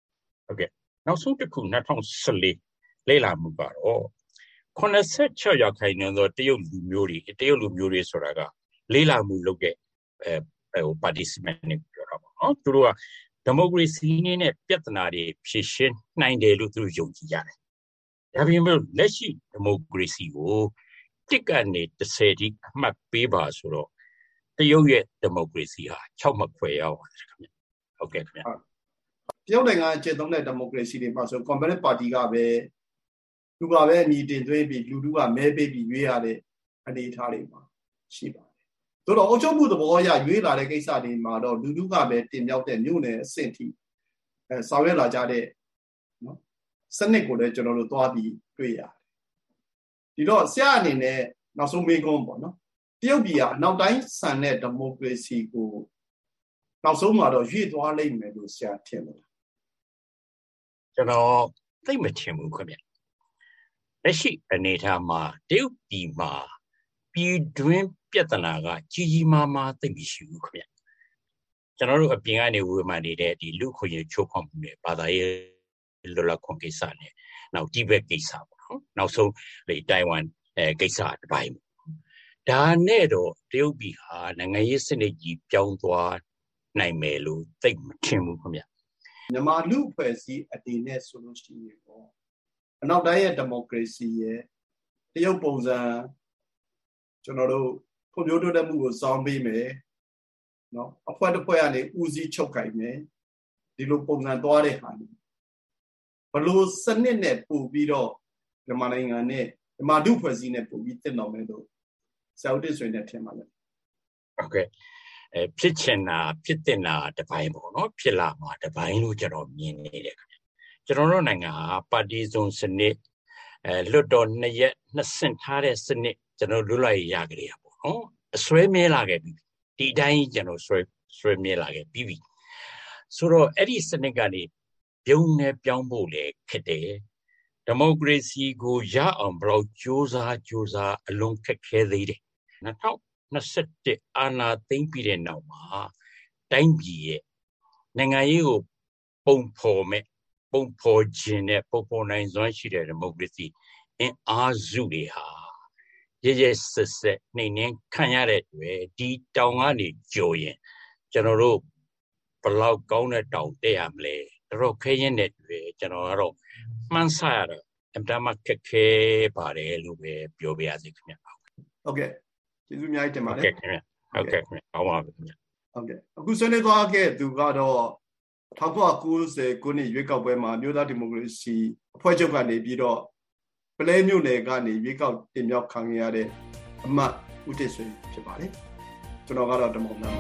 ဟုတ်ကဲ့နောက်ဆုံးတစ်ခု၂၀၁၄လေ့လာမှုကတော့ခုနစ်ဆယ့်ခြောက်ရာခိုင်နှုန်းသောတရုတ်လူမျိုးတွေတရုတ်လူမျိုးတွေဆိုတာကလေ့လာမှုလုပ်တဲ့အဲဟို participant တွေပြောတာပေါ့နော်သူတို့ကဒီမိုကရေစီနဲ့ပြဿနာတွေဖြေရှင်းနိုင်တယ်လို့သူတို့ယုံကြည်ကြတယ်ဒါပေမဲ့လက်ရှိဒီမိုကရေစီကိုတစ်ကနေတစ်ဆယ်ထိအမှတ်ပေးပါဆိုတော့တရုတ်ရဲ့ဒီမိုကရေစီဟာ၆မှတ်ခွဲရောက်ပါတယ်ခင်ဗျဟုတ်ကဲ့ခင်ဗျတရုတ်နိုင်ငံကျင့်သုံးတဲ့ဒီမိုကရေစီတွေမှာဆိုကွန်မြူနစ်ပါတီကပဲသူကပဲအမည်တင်သွင်းပြီးလူထုကမဲပေးပြီးရွေးရတဲ့အနေအထားတွေမှာရှိပါတယ်။သို့တော့အုပ်ချုပ်မှုသဘောအရရွေးလာတဲ့ကိစ္စတွေမှာတော့လူထုကပဲတင်မြှောက်တဲ့မြို့နယ်အဆင့်ထိအဲဆောင်ရွက်လာကြတဲ့နော်စနစ်ကိုလည်းကျွန်တော်တို့သွားပြီးတွေ့ရတယ်။ဒီတော့ဆရာအနေနဲ့နောက်ဆုံးမေးခွန်းပေါ့နော်။တရုတ်ပြည်ကအနောက်တိုင်းဆန်တဲ့ဒီမိုကရေစီကိုနောက်ဆုံးမှာတော့ရွေ့သွားလိမ့်မယ်လို့ဆရာထင်လို့ကျွန်တော်သိမထင်ဘူးခင်ဗျလက်ရှိအနေအထားမှာတရုတ်ပြည်မှာပြည်တွင်းပြဿနာကကြီးကြီးမားမားသိမရှိဘူးခင်ဗျကျွန်တော်တို့အပြင်ကနေဝေမှန်နေတဲ့ဒီလူခွင့်ရချိုးဖောက်မှုတွေဘာသာရေးလောလခွန်ကိစ္စနဲ့နောက်တိဘက်ကိစ္စပေါ့နော်နောက်ဆုံးလေတိုင်ဝမ်အဲကိစ္စတစ်ပိုင်းဒါနဲ့တော့တရုတ်ပြည်ဟာနိုင်ငံရေးစနစ်ကြီးပြောင်းသွားနိုင်မယ်လို့သိမထင်ဘူးခင်ဗျမြန်မာလူဖွဲ့စည်းအနေနဲ့ဆိုလို့ရှိရင်ပေါ့အနောက်တိုင်းရဲ့ဒီမိုကရေစီရဲ့တရုတ်ပုံစံကျွန်တော်တို့ဖွံ့ဖြိုးတိုးတက်မှုကိုစောင်းပေးမယ်နော်အဖွဲ့တစ်ဖွဲ့ကနေဦးစီးချုပ်ကိုင်မယ်ဒီလိုပုံစံသွားတဲ့ဟာဘလို့စနစ်နဲ့ပို့ပြီးတော့မြန်မာနိုင်ငံနဲ့မြန်မာလူဖွဲ့စည်းနဲ့ပို့ပြီးတည်တော်မယ်လို့ဆရာဦးတင်ဆွေနဲ့ထင်ပါလေโอเคအဲဖြစ်ချင်တာဖြစ်တင်တာတစ်ပိုင်းပေါ့နော်ဖြစ်လာမှာတစ်ပိုင်းလို့ကျွန်တော်မြင်နေတယ်ခင်ဗျကျွန်တော်တို့နိုင်ငံဟာပါတီစုံစနစ်အဲလွတ်တော်နှစ်ရက်နှစ်ဆင့်ထားတဲ့စနစ်ကျွန်တော်လွတ်လပ်ရကြရပေါ့နော်အစွဲမြဲလာခဲ့ပြီဒီအတိုင်းကျွန်တော်ဆွဲဆွဲမြဲလာခဲ့ပြီပြီဆိုတော့အဲ့ဒီစနစ်ကနေပြုံးနေပြောင်းဖို့လေခက်တယ်ဒီမိုကရေစီကိုရအောင်ဘယ်လိုကြိုးစားကြိုးစားအလုံးခက်ခဲသေးတယ်၂၀၂၁အာဏာသိမ်းပြီးတဲ့နောက်မှာတိုင်းပြည်ရဲ့နိုင်ငံရေးကိုပုံဖော်မဲ့ပုံဖော်ခြင်းနဲ့ပုံဖော်နိုင်စွမ်းရှိတဲ့ဒီမိုကရေစီအင်အားစုတွေဟာရရဆက်ဆက်နှိမ့်နှင်းခံရတဲ့တွေဒီတောင်ကနေကြော်ရင်ကျွန်တော်တို့ဘလောက်ကောင်းတဲ့တောင်တက်ရမလဲတော့ခဲရင်တဲ့တွေကျွန်တော်ကတော့မှန်းဆရတော့အမှန်မှခက်ခဲပါတယ်လို့ပဲပြောပြရစီခင်ဗျဟုတ်ကဲ့ကျေးဇူးအများကြီးတင်ပါတယ်ဟုတ်ကဲ့ခင်ဗျဟုတ်ကဲ့ခင်ဗျအောင်းပါခင်ဗျဟုတ်ကဲ့အခုဆွေးနွေးသွားခဲ့သူကတော့၁၉၉၀ခုနှစ်ရွေးကောက်ပွဲမှာမြို့သားဒီမိုကရေစီအဖွဲ့ချုပ်ကနေပြီးတော့ပလဲမြို့နယ်ကနေရွေးကောက်တင်မြှောက်ခံရတဲ့အမတ်ဦးတင်ဆွေဖြစ်ပါတယ်ကျွန်တော်ကတော့တမောင်နာ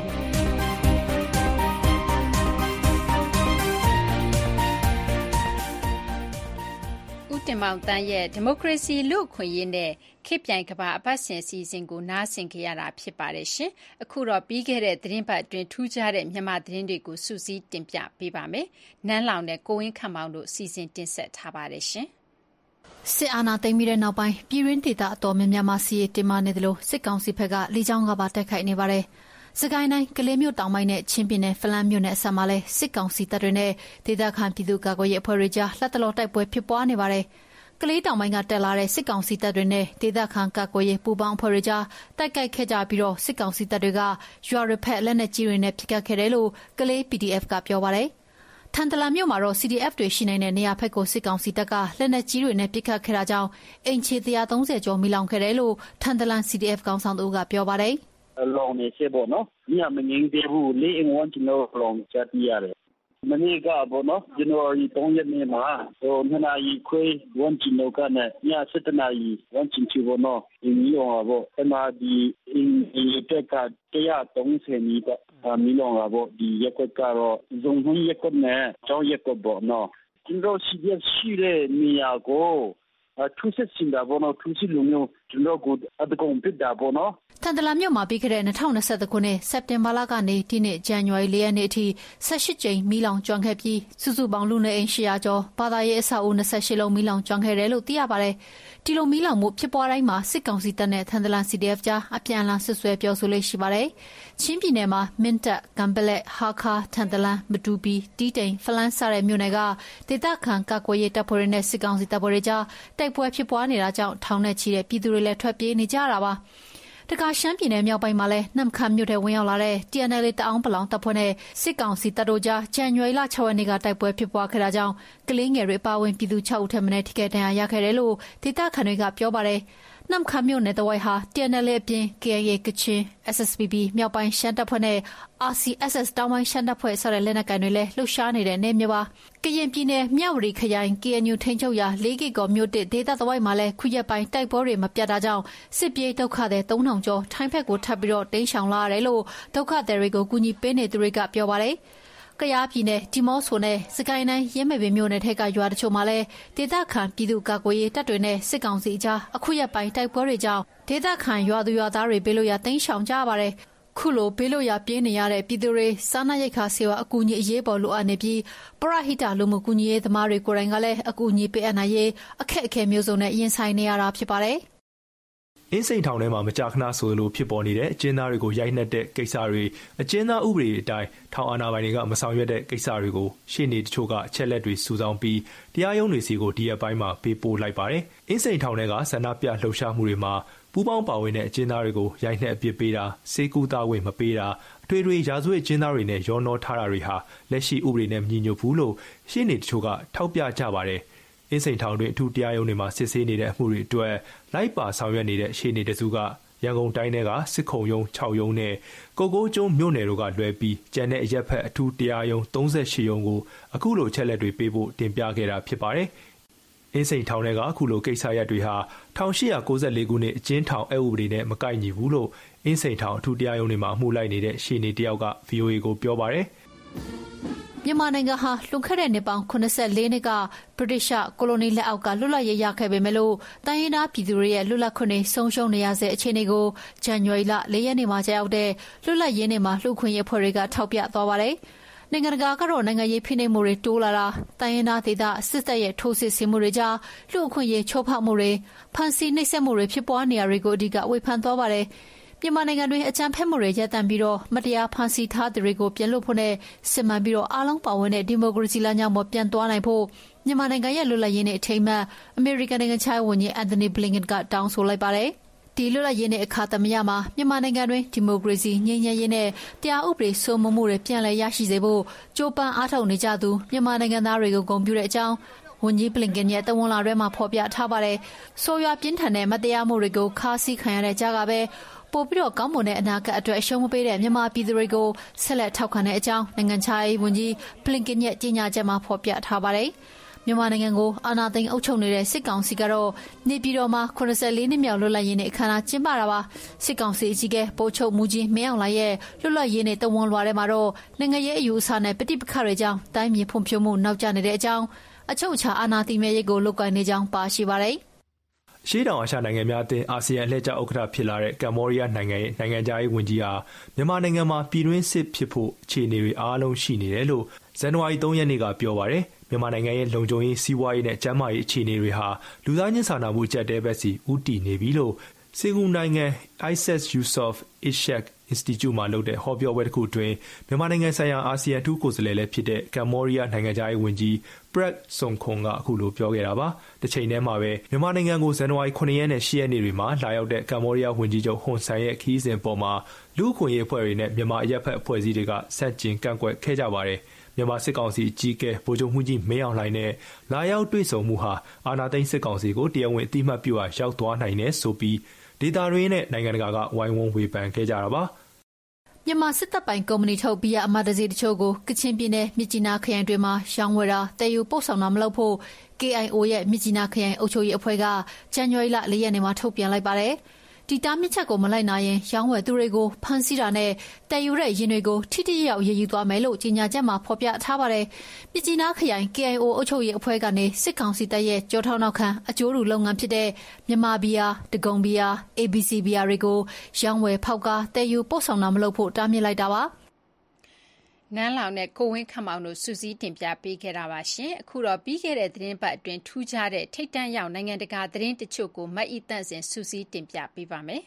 တင်မောင်တန်းရဲ့ဒီမိုကရေစီလူ့အခွင့်အရေးနဲ့ခေတ်ပြိုင်ကမ္ဘာအပတ်စဉ်အစီအစဉ်ကိုနားဆင်ကြရတာဖြစ်ပါတယ်ရှင်။အခုတော့ပြီးခဲ့တဲ့သတင်းပတ်အတွင်းထူးခြားတဲ့မြန်မာသတင်းတွေကိုစူးစီးတင်ပြပေးပါမယ်။နန်းလောင်နဲ့ကိုဝင်းခန့်မောင်တို့စီစဉ်တင်ဆက်ထားပါတယ်ရှင်။စစ်အာဏာသိမ်းပြီးတဲ့နောက်ပိုင်းပြည်ရင်းဒေသအတော်များများမှာစီးရီတင်မာနေတယ်လို့စစ်ကောင်စီဘက်ကလေကြောင်းကပါတိုက်ခိုက်နေပါတယ်။စကိုင်းတိုင်းကလေးမြို့တောင်ပိုင်းနဲ့ချင်းပြည်နယ်ဖလန်းမြို့နယ်အစပ်မှာလည်းစစ်ကောင်စီတပ်တွေနဲ့ဒေသခံပြည်သူ့ကာကွယ်ရေးအဖွဲ့တွေကြားလက်တလောတိုက်ပွဲဖြစ်ပွားနေပါတယ်။ကလေးတောင်ပိုင်းကတက်လာတဲ့စစ်ကောင်စီတပ်တွေနဲ့ဒေသခံကာကွယ်ရေးပူးပေါင်းအဖွဲ့တွေကြားတိုက်ခိုက်ခဲ့ကြပြီးတော့စစ်ကောင်စီတပ်တွေကရွာရဖက်လက်နက်ကြီးတွေနဲ့ပစ်ခတ်ခဲ့တယ်လို့ကလေး ပီ ဒီ အက်ဖ် ကပြောပါတယ်။ထန်တလန်မြို့မှာတော့ စီ ဒီ အက်ဖ် တွေရှိနိုင်တဲ့နေရာဘက်ကိုစစ်ကောင်စီတပ်ကလက်နက်ကြီးတွေနဲ့ပစ်ခတ်ခဲ့တာကြောင့်အိမ်ခြေ၁၃၀ကျော်မိလောင်ခဲ့တယ်လို့ထန်တလန် စီ ဒီ အက်ဖ် ကောင်ဆောင်သူကပြောပါတယ်။အလောင်းနေစေပေါ့နော်။ညမငင်းသေးဘူးလေးအင်ဝမ်ကျွန်တော်လောင်းချပြရတယ်။မနေ့ကပေါ့နော်ဇန်နဝါရီ၃ရက်နေ့မှာဟိုနှစ်နာရီခွဲဝန်ကျင်လောကနဲ့ည၁၇နာရီဝန်ကျင်ချီပေါ့နော်ဒီမျိုးပေါ့အမဒီအင်းဒီတက်က၁၃၀နီးပါးမီလောင်ပါပေါ့ဒီရက်ကွက်ကတော့ဇုံဟုံးရက်ကွက်နဲ့ကျောင်းရက်ကွက်ပေါ့နော်ကျွန်တော်စီဒီအက်ဖ်ရှိတဲ့နေရာကိုထူးစစ်စင်တာပေါ့နော်ထူးစစ်လူမျိုးကျွန်တော်ကိုအတကုံပစ်တာပေါ့နော်ထန်တလန်မြို့မှာပြီးခဲ့တဲ့၂၀၂၁ခုနှစ်စက်တင်ဘာလကနေဒီနှစ်ဇန်နဝါရီလရက်နေ့အထိ၁၈ကြိမ်မီးလောင်ကျွမ်းခဲ့ပြီးစုစုပေါင်းလူနေအိမ်၈ရာကျော်ဘာသာရေးအဆောက်အဦ၂၈လုံးမီးလောင်ကျွမ်းခဲ့တယ်လို့သိရပါတယ်။ဒီလိုမီးလောင်မှုဖြစ်ပွားတိုင်းမှာစစ်ကောင်စီတပ်နဲ့ထန်တလန် စီ ဒီ အက်ဖ် ကြားအပြန်အလှန်ဆွဆွဲပြောဆိုလေးရှိပါတယ်။ချင်းပြည်နယ်မှာမင်းတပ်၊ကံပလက်၊ဟာခါ၊ထန်တလန်၊မတူပီ၊တီးတိန်၊ဖလန်းစတဲ့မြို့နယ်ကဒေသခံကာကွယ်ရေးတပ်ဖွဲ့တွေနဲ့စစ်ကောင်စီတပ်ဖွဲ့တွေကြားတိုက်ပွဲဖြစ်ပွားနေတာကြောင့်ထောင်နဲ့ချီတဲ့ပြည်သူတွေလည်းထွက်ပြေးနေကြတာပါ။တခါရှမ်းပြည်နယ်မြောက်ပိုင်းမှာလည်းနမ်ခမ်းမြို့ထဲဝင်ရောက်လာတဲ့ တီ အန် အယ် အေ တအောင်းပလောင်တပ်ဖွဲ့နဲ့စစ်ကောင်စီတပ်တို့ကြားဇန်နဝါရီလ၆ရက်နေ့ကတိုက်ပွဲဖြစ်ပွားခဲ့တာကြောင့်ကလေးငယ်တွေအပါအဝင်ပြည်သူ၆ဦးထက်မနည်းထိခိုက်ဒဏ်ရာရခဲ့တယ်လို့ဒေသခံတွေကပြောပါတယ်။နမ်ခမ်းမြို့နယ်တဝိုက်ဟာ တီ အန် အယ် အေ အပြင် ကေ အိုင် အေ ကချင် အက် အက်စ် ပီ ပီ မြောက်ပိုင်းရှမ်းတပ်ဖွဲ့နဲ့ အာ စီ အက်စ် အက်စ် တောင်ပိုင်းရှမ်းတပ်ဖွဲ့စတဲ့လက်နက်ကိုင်တွေလည်းလှုပ်ရှားနေတဲ့နယ်မြေပါ။ကရင်ပြည်နယ်မြဝတီခရိုင် ကေ အန် ယူ ထိန်းချုပ်ရာလေးကီကော်မြို့တစ်ဒေသတဝိုက်မှာလည်းခုရက်ပိုင်းတိုက်ပွဲတွေမပြတ်တာကြောင့်စစ်ပြေးဒုက္ခသည်သုံးထောင်ကျော်ထိုင်းဘက်ကိုထပ်ပြီးတိမ်းရှောင်လာရတယ်လို့ဒုက္ခသည်တွေကိုကူညီပေးနေသူတွေကပြောပါတယ်။ကယားပြည်နယ်ဒီမော့ဆိုနဲ့စကိုင်းတိုင်းရင်းမေပင်မြို့နယ်ထက်ကရွာတချို့မှာလည်းဒေသခံပြည်သူ့ကာကွယ်ရေးတပ်တွေနဲ့စစ်ကောင်စီကြားအခုရက်ပိုင်းတိုက်ပွဲတွေကြောင့်ဒေသခံရွာသူရွာသားတွေဘေးလွတ်ရာတိမ်းရှောင်ကြရပါတယ်။ခုလိုဘေးလွတ်ရာပြေးနေရတဲ့ပြည်သူတွေစားနပ်ရိက္ခာဆေးဝါးအကူအညီအရေးပေါ်လိုအပ်နေပြီးပရဟိတလူမှုကူညီရေးသမားတွေကိုယ်တိုင်ကလည်းအကူအညီပေးအပ်နိုင်ရေးအခက်အခဲမျိုးစုံနဲ့ရင်ဆိုင်နေရတာဖြစ်ပါတယ်။အင်းစိန်ထောင်ထဲမှာမကြာခဏဆိုလိုဖြစ်ပေါ်နေတဲ့အကျဉ်းသားတွေကိုရိုက်နှက်တဲ့ကိစ္စတွေအကျဉ်းသားဥပဒေအတိုင်းထောင်အာဏာပိုင်တွေကမဆောင်ရွက်တဲ့ကိစ္စတွေကိုရှေ့နေတချို့ကအချက်လက်တွေစုဆောင်းပြီးတရားရုံးတွေစီကိုဒီအပိုင်းမှာပေးပို့လိုက်ပါတယ်။အင်းစိန်ထောင်ထဲကဆန္ဒပြလှုပ်ရှားမှုတွေမှာပူးပေါင်းပါဝင်တဲ့အကျဉ်းသားတွေကိုရိုက်နှက်အပြစ်ပေးတာစေကူသားဝင်မပေးတာအထွေထွေရာဇဝတ်ကျဉ်းသားတွေနဲ့ရောနှောထားတာတွေဟာလက်ရှိဥပဒေနဲ့မညီညွတ်ဘူးလို့ရှေ့နေတချို့ကထောက်ပြကြပါတယ်။အင်းစိန်ထောင်တွင်အထူးတရားရုံးတွေမှာစစ်ဆေးနေတဲ့အမှုတွေအတွက်လိုက်ပါဆောင်ရွက်နေတဲ့ရှေ့နေတစုကရန်ကုန်တိုင်းထဲကစစ်ခုံရုံး၆ရုံးနဲ့ကိုကိုးကျွန်းမြို့နယ်တို့ကလွဲပြီးကျန်တဲ့အရက်ဖက်အထူးတရားရုံး၃၈ရုံးကိုအခုလိုချက်လက်တွေပေးဖို့တင်ပြခဲ့တာဖြစ်ပါတယ်။အင်းစိန်ထောင်ထဲကအခုလိုကိစ္စရပ်တွေဟာ၁၈၉၄ခုနှစ်အကျဉ်းထောင်အဥပဒေနဲ့မကိုက်ညီဘူးလို့အင်းစိန်ထောင်အထူးတရားရုံးတွေမှာအမှုလိုက်နေတဲ့ရှေ့နေတယောက်က ဗီအိုအေ ကိုပြောပါတယ်။မြန်မာနိုင်ငံဟာလွန်ခဲ့တဲ့နှစ်ပေါင်း၇၄နှစ်ကဗြိတိရှကိုလိုနီလက်အောက်ကလွတ်လပ်ရေးရခဲ့ပေမဲ့လို့တိုင်းရင်းသားပြည်သူတွေရဲ့လွတ်လပ်ခွင့်တွေဆုံးရှုံးနေရဆဲအခြေအနေကိုဇန်နဝါရီလ၄ရက်နေ့မှာကြာရောက်တဲ့လွတ်လပ်ရေးနေ့မှာလူခွင့်ရေးဖွဲ့တွေကထောက်ပြသွားပါတယ်။နိုင်ငံတကာကတော့နိုင်ငံရေးဖိနှိပ်မှုတွေတိုးလာတာတိုင်းရင်းသားဒေသစစ်တပ်ရဲ့ထိုးစစ်ဆင်မှုတွေကြားလူအခွင့်အရေးချိုးဖောက်မှုတွေဖမ်းဆီးနှိပ်စက်မှုတွေဖြစ်ပွားနေရတွေကိုအဓိကဝေဖန်သွားပါတယ်။မြန်မာနိုင်ငံတွင်အကြမ်းဖက်မှုတွေရပ်တန့်ပြီးတော့မတရားဖမ်းဆီးထားသူတွေကိုပြန်လွှတ်ဖို့နဲ့စစ်မှန်ပြီးတော့အားလုံးပါဝင်တဲ့ဒီမိုကရေစီလမ်းကြောင်းပေါ်ပြန်သွားနိုင်ဖို့မြန်မာနိုင်ငံရဲ့လွတ်လပ်ရေးနဲ့အထိမ်းအမှတ်အမေရိကန်နိုင်ငံခြားရေးဝန်ကြီးအန်တိုနီဘလင်ကန်ကတောင်းဆိုလိုက်ပါတယ်။ဒီလွတ်လပ်ရေးနဲ့အခါသမယမှာမြန်မာနိုင်ငံတွင်ဒီမိုကရေစီငြိမ်းချမ်းရေးနဲ့တရားဥပဒေစိုးမိုးမှုတွေပြန်လည်ရရှိစေဖို့ကြိုးပမ်းအားထုတ်နေကြသူမြန်မာနိုင်ငံသားတွေကိုဂုဏ်ပြုတဲ့အကြောင်းဝန်ကြီးဘလင်ကန်ရဲ့တဝန်လာထဲမှာဖော်ပြထားပါတယ်။ဆိုရွာပြင်းထန်တဲ့မတရားမှုတွေကိုခါးစည်းခံရတဲ့ကြားကပဲပို့ပြီးတော့ကောင်းမွန်တဲ့အနာဂတ်အတွက်အရှုံးမပေးတဲ့မြန်မာပြည်သူတွေကိုဆက်လက်ထောက်ခံတဲ့အကြောင်းနိုင်ငံခြားရေးဝန်ကြီးဘလင်ကန်ရဲ့ကြေညာချက်မှာဖော်ပြထားပါတယ်။မြန်မာနိုင်ငံကိုအာဏာသိမ်းအုပ်ချုပ်နေတဲ့စစ်ကောင်စီကတော့နေပြည်တော်မှာ၇၄နှစ်မြောက်လွတ်လပ်ရေးနေ့အခမ်းအနားကျင်းပတာပါ။စစ်ကောင်စီအကြီးအကဲဗိုလ်ချုပ်မှူးကြီးမင်းအောင်လှိုင်ရဲ့လွတ်လပ်ရေးနေ့တဝန်လွှာထဲမှာတော့နိုင်ငံရေးအယူအဆနဲ့ပဋိပက္ခတွေကြောင့်တိုင်းပြည်ဖွံ့ဖြိုးမှုနောက်ကျနေတဲ့အကြောင်းအချုပ်အခြာအာဏာတည်မြဲရေးကိုလုပ်ကိုင်နေကြောင်းပါရှိပါတယ်။ရှေးတောင်အာရှနိုင်ငံများအသင်းအာဆီယံအလှည့်ကျဥက္ကဋ္ဌဖြစ်လာတဲ့ကမ္ဘောဒီးယားနိုင်ငံရဲ့နိုင်ငံခြားရေးဝန်ကြီးဟာမြန်မာနိုင်ငံမှာပြည်တွင်းစစ်ဖြစ်ဖို့အခြေအနေတွေအားလုံးရှိနေတယ်လို့ဇန်နဝါရီ၃ရက်နေ့ကပြောပါတယ်။မြန်မာနိုင်ငံရဲ့လုံခြုံရေးစီးပွားရေးနဲ့ကျန်းမာရေးအခြေအနေတွေဟာလူသားချင်းစာနာမှုအကျပ်အတည်းဘက်စီဦးတည်နေပြီလို့စင်ကာပူနိုင်ငံ Isis Yusof Ishak Institute မှာလုပ်တဲ့ဟောပြောပွဲတစ်ခုအတွင်းမြန်မာနိုင်ငံဆိုင်ရာအာဆီယံအထူးကိုယ်စားလှယ်လည်းဖြစ်တဲ့ကမ္ဘောဒီးယားနိုင်ငံခြားရေးဝန်ကြီး Prak Sokhonn ကအခုလိုပြောခဲ့တာပါ။တစ်ချိန်တည်းမှာပဲမြန်မာနိုင်ငံကိုဇန်နဝါရီ၇ရက်နဲ့၈ရက်နေ့တွေမှာလာရောက်တဲ့ကမ္ဘောဒီးယားဝန်ကြီးချုပ်ဟွန်ဆန်ရဲ့ခီးစဉ်ပေါ်မှာလူ့အခွင့်အရေးအဖွဲ့တွေနဲ့မြန်မာအရက်ဖက်အဖွဲ့အစည်းတွေကဆန့်ကျင်ကန့်ကွက်ခဲ့ကြပါတယ်။မြန်မာစစ်ကောင်စီအကြီးအကဲဗိုလ်ချုပ်မှူးကြီးမင်းအောင်လှိုင်နဲ့လာရောက်တွေ့ဆုံမှုဟာအာဏာသိမ်းစစ်ကောင်စီကိုတရားဝင်အတိအမှတ်ပြုရရောက်သွားနိုင်တယ်ဆိုပြီးဒေသတွင်းနဲ့နိုင်ငံတကာကဝိုင်းဝန်းဝေဖန်ခဲ့ကြတာပါ။မြန်မာစစ်တပ်ပိုင်ကုမ္ပဏီထုတ်ဘီယာအမတ်တစည်းတချို့ကိုကချင်ပြည်နယ်မြစ်ကြီးနားခရိုင်တွင်မှာရောင်းဝယ်တာတည်ယူပို့ဆောင်တာမလုပ်ဖို့ ကေ အိုင် အို ရဲ့မြစ်ကြီးနားခရိုင်အုပ်ချုပ်ရေးအဖွဲ့ကဇန်နဝါရီလ၄ရက်နေ့မှာထုတ်ပြန်လိုက်ပါတယ်။ ဒီဒီတားမြစ်ချက်ကိုမလိုက်နိုင်ရင်ရောင်းဝယ်သူတွေကိုဖမ်းဆီးတာနဲ့တည်ယူတဲ့ရင်တွေကိုထိထိရောက်ရည်ယူသွားမယ်လို့ကြေညာချက်မှာဖော်ပြထားပါတယ်။မြစ်ကြီးနားခရိုင် K I O အုပ်ချုပ်ရေးအဖွဲ့ကနေစစ်ကောင်စီတပ်ရဲ့ကြောထောက်နောက်ခံအကျိုးတူလုပ်ငန်းဖြစ်တဲ့မြန်မာဘီယာ၊ဒဂုံဘီယာ၊ A B C ဘီယာတွေကိုရောင်းဝယ်ဖောက်ကားတည်ယူပို့ဆောင်တာမလုပ်ဖို့တားမြစ်လိုက်တာပါနန်းလောင်နဲ့ကိုဝင်းခမောင်တို့စူးစီးတင်ပြပေးခဲ့တာပါရှင်အခုတော့ပြီးခဲ့တဲ့သတင်းပတ်အတွင်းထူးခြားတဲ့ထိတ်တန့်ရောက်နိုင်ငံတကာသတင်းတချို့ကိုမတ်ဤတန့်စင်စူးစီးတင်ပြပေးပါမယ်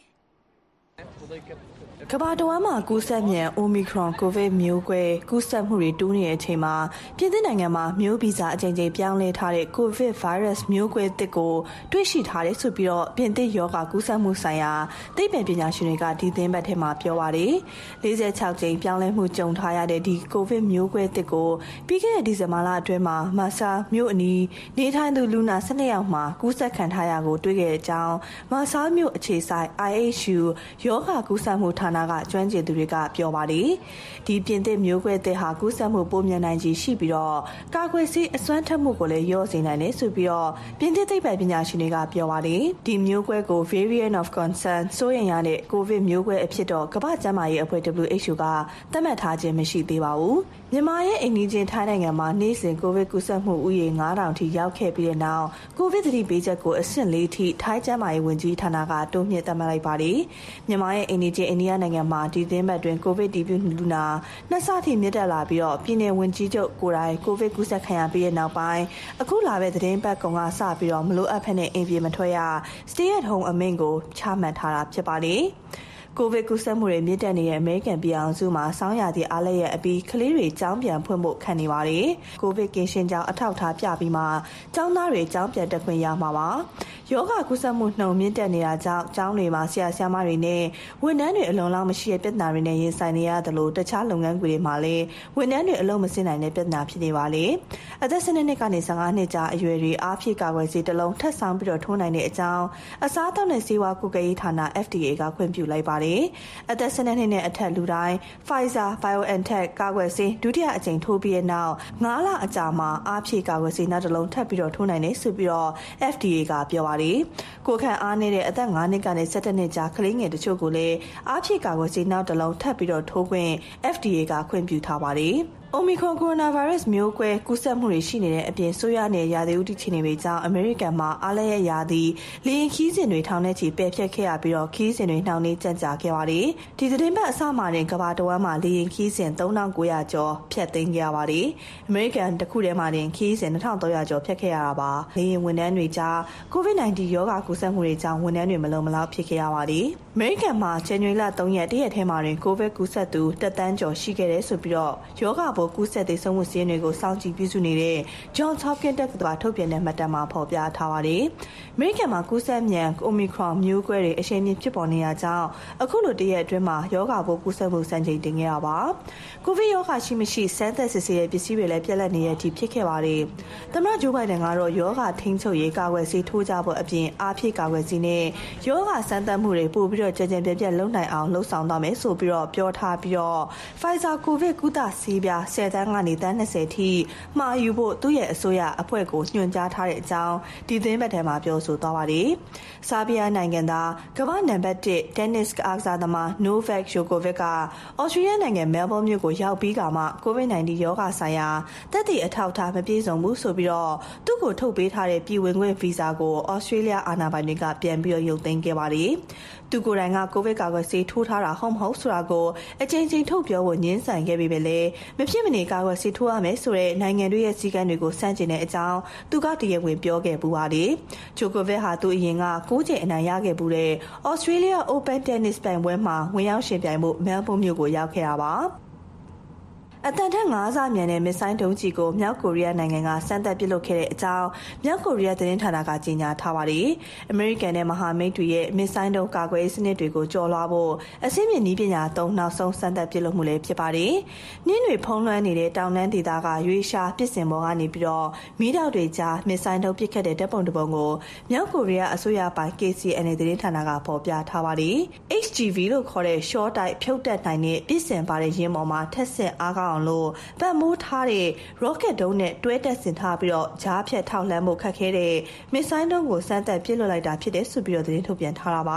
ကမ္ဘာတော်မှာကူးစက်မြန် Omicron ကိုဗစ်မျိုးကွဲကူးစက်မှုတွေတိုးနေတဲ့အချိန်မှာပြင်သစ်နိုင်ငံမှာမျိုးဗီဇအကြိမ်ကြိမ်ပြောင်းလဲထားတဲ့ကိုဗစ် virus မျိုးကွဲတစ်ကိုတွေ့ရှိထားတယ်ဆိုပြီးတော့ပြင်သစ်ရောဂါကူးစက်မှုဆိုင်ရာသိပ္ပံပညာရှင်တွေကဒီသင်းဘက်ထဲမှာပြောပါတယ်။၄၆ကြိမ်ပြောင်းလဲမှုကြုံထားရတဲ့ဒီကိုဗစ်မျိုးကွဲတစ်ကိုပြီးခဲ့တဲ့ဒီဇင်ဘာလအတွင်းမှာမာဆာမြို့အနီးနေထိုင်သူလူနာ၁၂ယောက်မှာကူးစက်ခံထားရကိုတွေ့ခဲ့တဲ့အကြောင်းမာဆာမြို့အခြေစိုက် I H U ရောဂါကူးစက်မှုဌာနကကျွမ်းကျင်သူတွေကပြောပါတယ်။ဒီပြင်သစ်မျိုးကွဲတဲ့ဟာကူးစက်မှုပိုမြန်နိုင်ခြေရှိပြီးတော့ကာကွယ်ဆေးအစွမ်းထက်မှုကိုလည်းရော့စေနိုင်တယ်ဆိုပြီးတော့ပြင်သစ်သိပ္ပံပညာရှင်တွေကပြောပါတယ်။ဒီမျိုးကွဲကို variant of concern ဆိုရင်ရတဲ့ကိုဗစ်မျိုးကွဲအဖြစ်တော့ကမ္ဘာ့ကျန်းမာရေးအဖွဲ့ W H O ကသတ်မှတ်ထားခြင်းမရှိသေးပါဘူး။မြန်မာရဲ့အိမ်နီးချင်းထိုင်းနိုင်ငံမှာနေ့စဉ်ကိုဗစ်ကူးစက်မှုဥယျာဉ်၅ထောင်ထိရောက်ခဲ့ပြီးတဲ့နောက်ကိုဗစ်သတိပေးချက်ကိုအဆင့်၄ထိထိုင်းကျန်းမာရေးဝန်ကြီးဌာနကတိုးမြှင့်သတ်မှတ်လိုက်ပါတယ်။မြန်မာရဲ့အိမ်နီးချင်းအိန္ဒိယနိုင်ငံမှာဒီသင်းပတ်တွင်ကိုဗစ်တည်ပြုလူနာနှစ်ဆထိမြင့်တက်လာပြီးတော့ပြည်내ဝန်ကြီးချုပ်ကိုယ်တိုင်ကိုဗစ်ကူးစက်ခံရပြီးတဲ့နောက်ပိုင်းအခုလာတဲ့သတင်းပတ်ကောင်ကစပြီးတော့မလိုအပ်ဖက်နဲ့အိမ်ပြေမထွက်ရ stay at home အမိန့်ကိုချမှတ်ထားတာဖြစ်ပါတယ်။ကိုဗစ်ကူးစက်မှုတွေမြင့်တက်နေတဲ့အမေရိကန်ပြည်အောင်စုမှာစောင်းရသည့်အားလည်းရအပြီးကလေးတွေကျောင်းပြန်ဖွင့်ဖို့ခံနေပါတယ်။ကိုဗစ်ကင်းရှင်းကြောင်းအထောက်ထားပြပြီးမှကျောင်းသားတွေကျောင်းပြန်တက်ခွင့်ရမှာပါ။ယောဂကူးစက်မှုနှုန်းမြင့်တက်နေတာကြောင့်ကျောင်းတွေမှာဆရာဆရာမတွေနဲ့ဝန်ထမ်းတွေအလုံးလောက်မရှိတဲ့ပြဿနာတွေနဲ့ရင်ဆိုင်နေရတယ်လို့တခြားလုပ်ငန်းတွေမှာလည်းဝန်ထမ်းတွေအလုံးမစင်နိုင်တဲ့ပြဿနာဖြစ်နေပါလေ။အသက်၁၂နှစ်ကနေ၁၅နှစ်ကြားအရွယ်တွေအားဖြည့်ကာကွယ်ဆေးတစ်လုံးထပ်ဆောင်ပြီးတော့ထိုးနိုင်တဲ့အကြောင်းအစားအသောက်နဲ့ဆေးဝါးကုကရေးဌာန F D A ကခွင့်ပြုလိုက်ပါတယ်။အသက်၁၂နှစ်နဲ့အထက်လူတိုင်း Pfizer BioNTech ကာကွယ်ဆေးဒုတိယအကြိမ်ထိုးပြီးတဲ့နောက်၅လအကြာမှာအားဖြည့်ကာကွယ်ဆေးနောက်တစ်လုံးထပ်ပြီးတော့ထိုးနိုင်တယ်ဆိုပြီးတော့ F D A ကပြောပါတယ်။ကိုခံအားနေတဲ့အသက်၅နှစ်ကနေ၁၇နှစ်ကြားကလေးငယ်တချို့ကိုလည်းအားဖြည့်ကာကွယ်ဆေးနောက်တစ်လုံးထပ်ပြီးတော့ထိုးခွင့် F D A ကခွင့်ပြုထားပါတယ်။ Omicron coronavirus မျိုးကွဲကူးစက်မှုတွေရှိနေတဲ့အပြင်ဆိုးရတဲ့ရာသီဥတုအခြေအနေတွေကြောင့်အမေရိကန်မှာအားလည်းရရာသီလေယာဉ်ခီးစဉ်တွေထောင်ထဲချီပယ်ဖျက်ခဲ့ရပြီးတော့ခီးစဉ်တွေနှောင့်နှေးကြန့်ကြာခဲ့ပါတယ်။ဒီသတင်းပတ်အစမှာတင်ကမ္ဘာတဝန်းမှာလေယာဉ်ခီးစဉ်၃ထောင်၉ရာကျော်ဖျက်သိမ်းခဲ့ရပါတယ်။အမေရိကန်တစ်ခုထဲမှာတင်ခီးစဉ်၂ထောင်၃ရာကျော်ဖျက်ခဲ့ရတာပါ။လေယာဉ်ဝန်ထမ်းတွေကြား ကိုဗစ်၁၉ ရောဂါကူးစက်မှုတွေကြောင့်ဝန်ထမ်းတွေမလုံမလောက်ဖြစ်ခဲ့ရပါတယ်။အမေရိကန်မှာဇန်နဝါရီလ၃ရက်တရက်ထဲမှာတင်ကိုဗစ်ကူးစက်သူတစ်သန်းကျော်ရှိခဲ့တယ်ဆိုပြီးတော့ရောဂါပိုးကူးစက်သေဆုံးမှုစီးရင်တွေကိုစောင့်ကြည့်ပြုစုနေတဲ့ Johns Hopkins တက္ကသိုလ်ထုတ်ပြန်တဲ့မှတ်တမ်းမှာဖော်ပြထားပါတယ်။အမေရိကန်မှာကူးစက်မြန် Omicron မျိုးကွဲတွေအရှိန်မြင့်ဖြစ်ပေါ်နေတာကြောင့်အခုလိုတရက်အတွင်းမှာရောဂါပိုးကူးစက်မှုစံချိန်တင်ခဲ့တာပါ။ကိုဗစ်ရောဂါရှိမရှိစမ်းသပ်စစ်ဆေးတဲ့ပစ္စည်းတွေလည်းပြက်လက်နေတဲ့အထိဖြစ်ခဲ့ပါတယ်။သမ္မတဂျိုးဘိုင်ဒန်ကတော့ရောဂါထိန်းချုပ်ရေးကာကွယ်ဆေးထိုးကြဖို့အပြင်အားဖြည့်ကာကွယ်ဆေးနဲ့ရောဂါစမ်းသပ်မှုတွေပို့ပြီးတော့ကြကြပြက်ပြက်လုပ်နိုင်အောင်လှုံ့ဆော်သွားမယ်ဆိုပြီးတော့ပြောထားပြီးတော့ Pfizer ကိုဗစ်ကုသဆေးပြား၁၀တန်းကနေတန်း၂၀ထိမှာယူဖို့သူ့ရဲ့အစိုးရအဖွဲ့ကိုညွှန်ကြားထားတဲ့အကြောင်းဒီသင်းဘက်ထဲမှာပြောဆိုသွားပါတယ်။ဆာဘီးယားနိုင်ငံသားကမ္ဘာနံပါတ်၁တင်းနစ်အားကစားသမား Novak Djokovic ကအော်စတြေးလျနိုင်ငံမဲလ်ဘုန်းမြို့ကိုရောက်ပြီးကမှကိုဗစ်၁၉ ရောဂါဆိုင်ရာသက်သေအထောက်အထားမပြည့်စုံဘူးဆိုပြီးတော့သူ့ကိုထုတ်ပေးထားတဲ့ပြည်ဝင်ခွင့်ဗီဇာကိုအော်စတြေးလျအာဏာပိုင်တွေကပြန်ပြီးရုပ်သိမ်းခဲ့ပါတယ်။သူကိုယ်တိုင်ကကိုဗစ်ကာကွယ်ဆေးထိုးထားတာဟုတ်မဟုတ်ဆိုတာကိုအကြိမ်ကြိမ်ထုတ်ပြောဖို့ညှင်းဆန်ခဲ့ပေမဲ့လည်းမဖြစ်မနေကာကွယ်ဆေးထိုးရမယ်ဆိုတဲ့နိုင်ငံတွေရဲ့စည်းကမ်းတွေကိုစန့်ကျင်တဲ့အကြောင်းသူကတရားဝင်ပြောခဲ့ပူပါတယ်။ဂျိုကိုဗစ်ဟာသူအရင်က၉ကြိမ်အနိုင်ရခဲ့ပူတဲ့ Australia Open Tennis ပြိုင်ပွဲမှာဝင်ရောက်ရှင်ပြိုင်မှုမဲလ်ဘုန်းမြို့ကိုရောက်ခဲ့တာပါ။အတန်ထက်၅ဆမြန်တဲ့မစ်ဆိုင်းဒုံးကျည်ကိုမြောက်ကိုရီးယားနိုင်ငံကစမ်းသပ်ပစ်လွှတ်ခဲ့တဲ့အကြောင်းမြောက်ကိုရီးယားသတင်းဌာနကကြေညာထားပါတယ်။အမေရိကန်နဲ့မဟာမိတ်တွေရဲ့မစ်ဆိုင်းဒုံးကာကွယ်ရေးစနစ်တွေကိုကျော်လွှားဖို့အဆင့်မြင့်နည်းပညာသုံးနောက်ဆုံးစမ်းသပ်ပစ်လွှတ်မှုလည်းဖြစ်ပါတယ်။နှင်းတွေဖုံးလွှမ်းနေတဲ့တောင်တန်းဒေသကရွေးရှားပစ်စင်ပေါ်ကနေပြီးတော့မီးတောက်တွေကြားမစ်ဆိုင်းဒုံးပစ်ခတ်တဲ့တပ်ပုံတစ်ပုံကိုမြောက်ကိုရီးယားအစိုးရပိုင် K C N A သတင်းဌာနကဖော်ပြထားပါတယ်။ H G V လို့ခေါ်တဲ့ short တိုက်ဖြုတ်တက်နိုင်တဲ့ပစ်စင်ပါတဲ့ရင်းပေါ်မှာထက်ဆင့်အားကောင်းအောင်လို့မိုးထားတဲ့ rocket ဒုံးနဲ့တွဲတက်ဆင်ထားပြီးတော့ဂျားဖြတ်ထောက်လှမ်းမှုခက်ခဲတဲ့မစ်ဆိုင်းဒုံးကိုစမ်းသပ်ပစ်လွှတ်လိုက်တာဖြစ်တယ်ဆိုပြီးတော့သတင်းထုတ်ပြန်ထားတာပါ။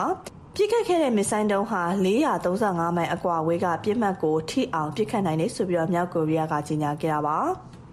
ပြစ်ခတ်ခဲ့တဲ့မစ်ဆိုင်းတုံးဟာ၄၃၅မိုင်အကွာဝေးကပြစ်မှတ်ကိုထိအောင်ပြစ်ခတ်နိုင်တယ်ဆိုပြီးတော့မြောက်ကိုရီးယားကကြေညာခဲ့တာပါ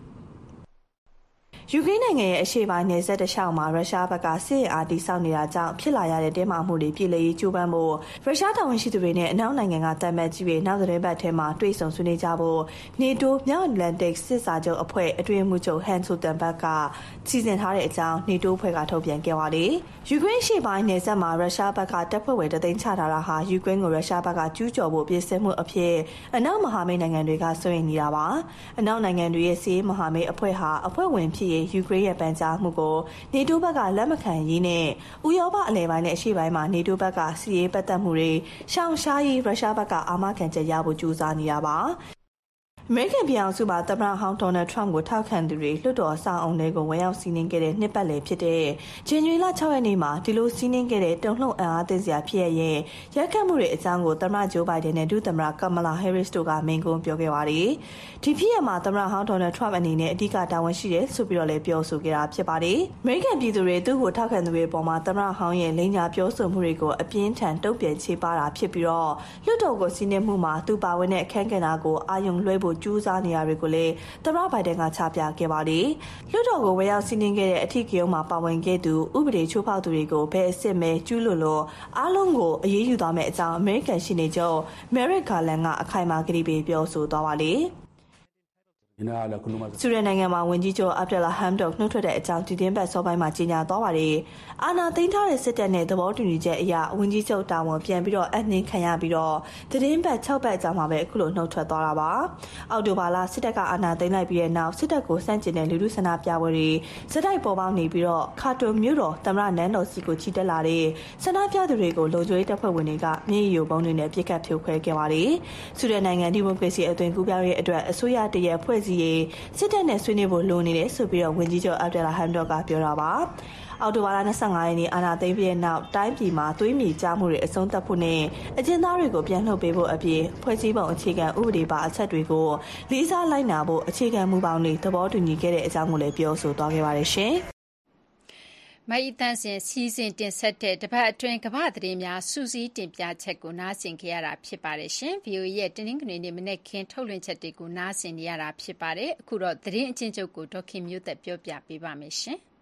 ယူကရိန်းနိုင်ငံရဲ့အရှေ့ပိုင်းနယ်စပ်တစ်လျှောက်မှာရုရှားဘက်ကစစ်ရေးအားတည်ဆောက်နေတာကြောင့်ဖြစ်လာရတဲ့တင်းမာမှုတွေပြည်လည်ရေးကြိုးပမ်းဖို့ရုရှားတာဝန်ရှိသူတွေနဲ့အနောက်နိုင်ငံကတပ်မက်ကြီးတွေနောက်သတင်းပတ်ထဲမှာတွေ့ဆုံဆွေးနွေးကြဖို့နေတိုးမြောက်အတ္တလန်တစ်စစ်စာချုပ်အဖွဲ့အတွင်းမှုချုပ်ဟန်ဆိုတန်ဘတ်ကစီစဉ်ထားတဲ့အကြောင်းနေတိုးအဖွဲ့ကထုတ်ပြန်ခဲ့ပါတယ်။ယူကရိန်းရှေ့ပိုင်းနယ်စပ်မှာရုရှားဘက်ကတပ်ဖွဲ့ဝင်တသိန်းချထားတာဟာယူကရိန်းကိုရုရှားဘက်ကကျူးကျော်ဖို့ပြင်ဆင်မှုအဖြစ်အနောက်မဟာမိတ်နိုင်ငံတွေကစိုးရိမ်နေတာပါ။အနောက်နိုင်ငံတွေရဲ့စီးမဟာမိတ်အဖွဲ့ဟာအဖွဲ့ဝင်ဖြစ်ရေးယူကရိန်းရဲ့ပန်ကြားမှုကိုနေတိုးဘက်ကလက်မခံရေးနဲ့ဥရောပအလယ်ပိုင်းနဲ့အရှေ့ပိုင်းမှာနေတိုးဘက်ကစီးရေးပတ်သက်မှုတွေရှောင်ရှားရေးရုရှားဘက်ကအာမခံချက်ရဖို့ကြိုးစားနေတာပါအမေရိကန်ပြည်အောင်စုမှာသမ္မတဟောင်းဒေါ်နယ်ထရမ့်ကိုထောက်ခံသူတွေလွှတ်တော်အဆောက်အုံတွေကိုဝင်ရောက်စီးနင်းခဲ့တဲ့နှစ်ပတ်လည်ဖြစ်တဲ့ဇန်နဝါရီလ၆ရက်နေ့မှာဒီလိုစီးနင်းခဲ့တဲ့တုံ့လှုပ်အင်အားသိစရာဖြစ်ရဲ့ရက်ခတ်မှုတွေအကြောင်းကိုသမ္မတဂျိုးဘိုင်ဒန်နဲ့ဒုသမ္မတကမလာဟဲရစ်တို့ကမိန့်ခွန်းပြောခဲ့ပါတယ်။ဒီဖြစ်ရမှာသမ္မတဟောင်းဒေါ်နယ်ထရမ့်အနေနဲ့အဓိကတာဝန်ရှိတယ်ဆိုပြီးတော့လည်းပြောဆိုခဲ့တာဖြစ်ပါတယ်။အမေရိကန်ပြည်သူတွေသူ့ကိုထောက်ခံသူတွေအပေါ်မှာသမ္မတဟောင်းရဲ့လိန်ညာပြောဆိုမှုတွေကိုအပြင်းထန်တုံ့ပြန်ချေပတာဖြစ်ပြီးတော့လွှတ်တော်ကိုစီးနင်းမှုမှာသူပါဝင်တဲ့အခမ်းကဏ္ဍကိုအာရုံလွှဲဖို့ကြိုးစားနေရကိုလည်းသမ္မတဘိုင်ဒန်ကချပြခဲ့ပါတယ်။လွှတ်တော်ကိုဝယ်ရောက်စီးနင်းခဲ့တဲ့အထီးကျုံမှာပါဝင်ခဲ့သူဥပဒေချိုးဖောက်သူတွေကိုဘယ်အစစ်မဲကျူးလွန်လို့အားလုံးကိုအရေးယူသွားမယ့်အကြောင်းအမေရိကန်ရှေ့နေချုပ်မဲရစ်ဂါလန်ကအခိုင်အမာကတိပေးပြောဆိုသွားပါတယ်။ဆူဒန်နိုင်ငံမှာဝန်ကြီးချုပ်အဗ်ဒလာဟမ်ဒိုနှုတ်ထွက်တဲ့အကြောင်းဒီတင်းပတ်စောပိုင်းမှာကြေညာသွားပါတယ်။အာဏာသိမ်းထားတဲ့စစ်တပ်နဲ့သဘောတူညီချက်အရဝန်ကြီးချုပ်တာဝန်ပြန်ပြီးတော့အနှင်းခံရပြီးတော့တင်းပတ်၆ပတ်အကြာမှာပဲအခုလိုနှုတ်ထွက်သွားတာပါ။အောက်တိုဘာလစစ်တပ်ကအာဏာသိမ်းလိုက်ပြီးတဲ့နောက်စစ်တပ်ကိုစန့်ကျင်တဲ့လူထုဆန္ဒပြပွဲတွေစစ်တိုက်ပေါ်ပေါက်နေပြီးတော့ခါတွန်မြို့တော်သမ္မတနန်းတော်စီကိုချီတက်လာတဲ့ဆန္ဒပြသူတွေကိုလုံခြုံရေးတပ်ဖွဲ့ဝင်တွေကမြေရီယိုပုံတွေနဲ့ပြစ်ခတ်ဖြိုခွဲခဲ့ပါတယ်။ဆူဒန်နိုင်ငံဒီမိုကရေစီအသွင်ကူးပြောင်းရေးအတွက်အစိုးရတရက်ဖွဲ့စည်းရေးစစ်တပ်နဲ့ဆွေးနွေးဖို့လိုနေတယ်ဆိုပြီးတော့ဝန်ကြီးချုပ်အဗ်ဒလာဟမ်ဒိုကပြောတာပါအော်တိုဘာလ၂၅ရက်နေ့အာဏာသိမ်းပြီးတဲ့နောက်တိုင်းပြည်မှာသွေးမြေကျမှုတွေအဆုံးသတ်ဖို့နဲ့အကျဉ်းသားတွေကိုပြန်လှုပ်ပေးဖို့အပြင်ဖွဲ့စည်းပုံအခြေခံဥပဒေပါအချက်တွေကိုလေးစားလိုက်နာဖို့အခြေခံမူပေါင်းတွေသဘောတူညီခဲ့တဲ့အကြောင်းကိုလည်းပြောဆိုသွားခဲ့ပါတယ်ရှင်မအီတန်းစင်စီစဉ်တင်ဆက်တဲ့တပတ်အတွင်းကမ္ဘာသတင်းများစူးစီးတင်ပြချက်ကိုနားဆင်ကြရတာဖြစ်ပါတယ်ရှင်။ဗီအိုအေ ရဲ့တင်းနှင်းကနေမနေ့ကင်းထုတ်လွှင့်ချက်တွေကိုနားဆင်နေရတာဖြစ်ပါတယ်။အခုတော့သတင်းအချင်းချုပ်ကိုဒေါခင်မျိုးသက်ပြောပြပေးပါမယ်ရှင်။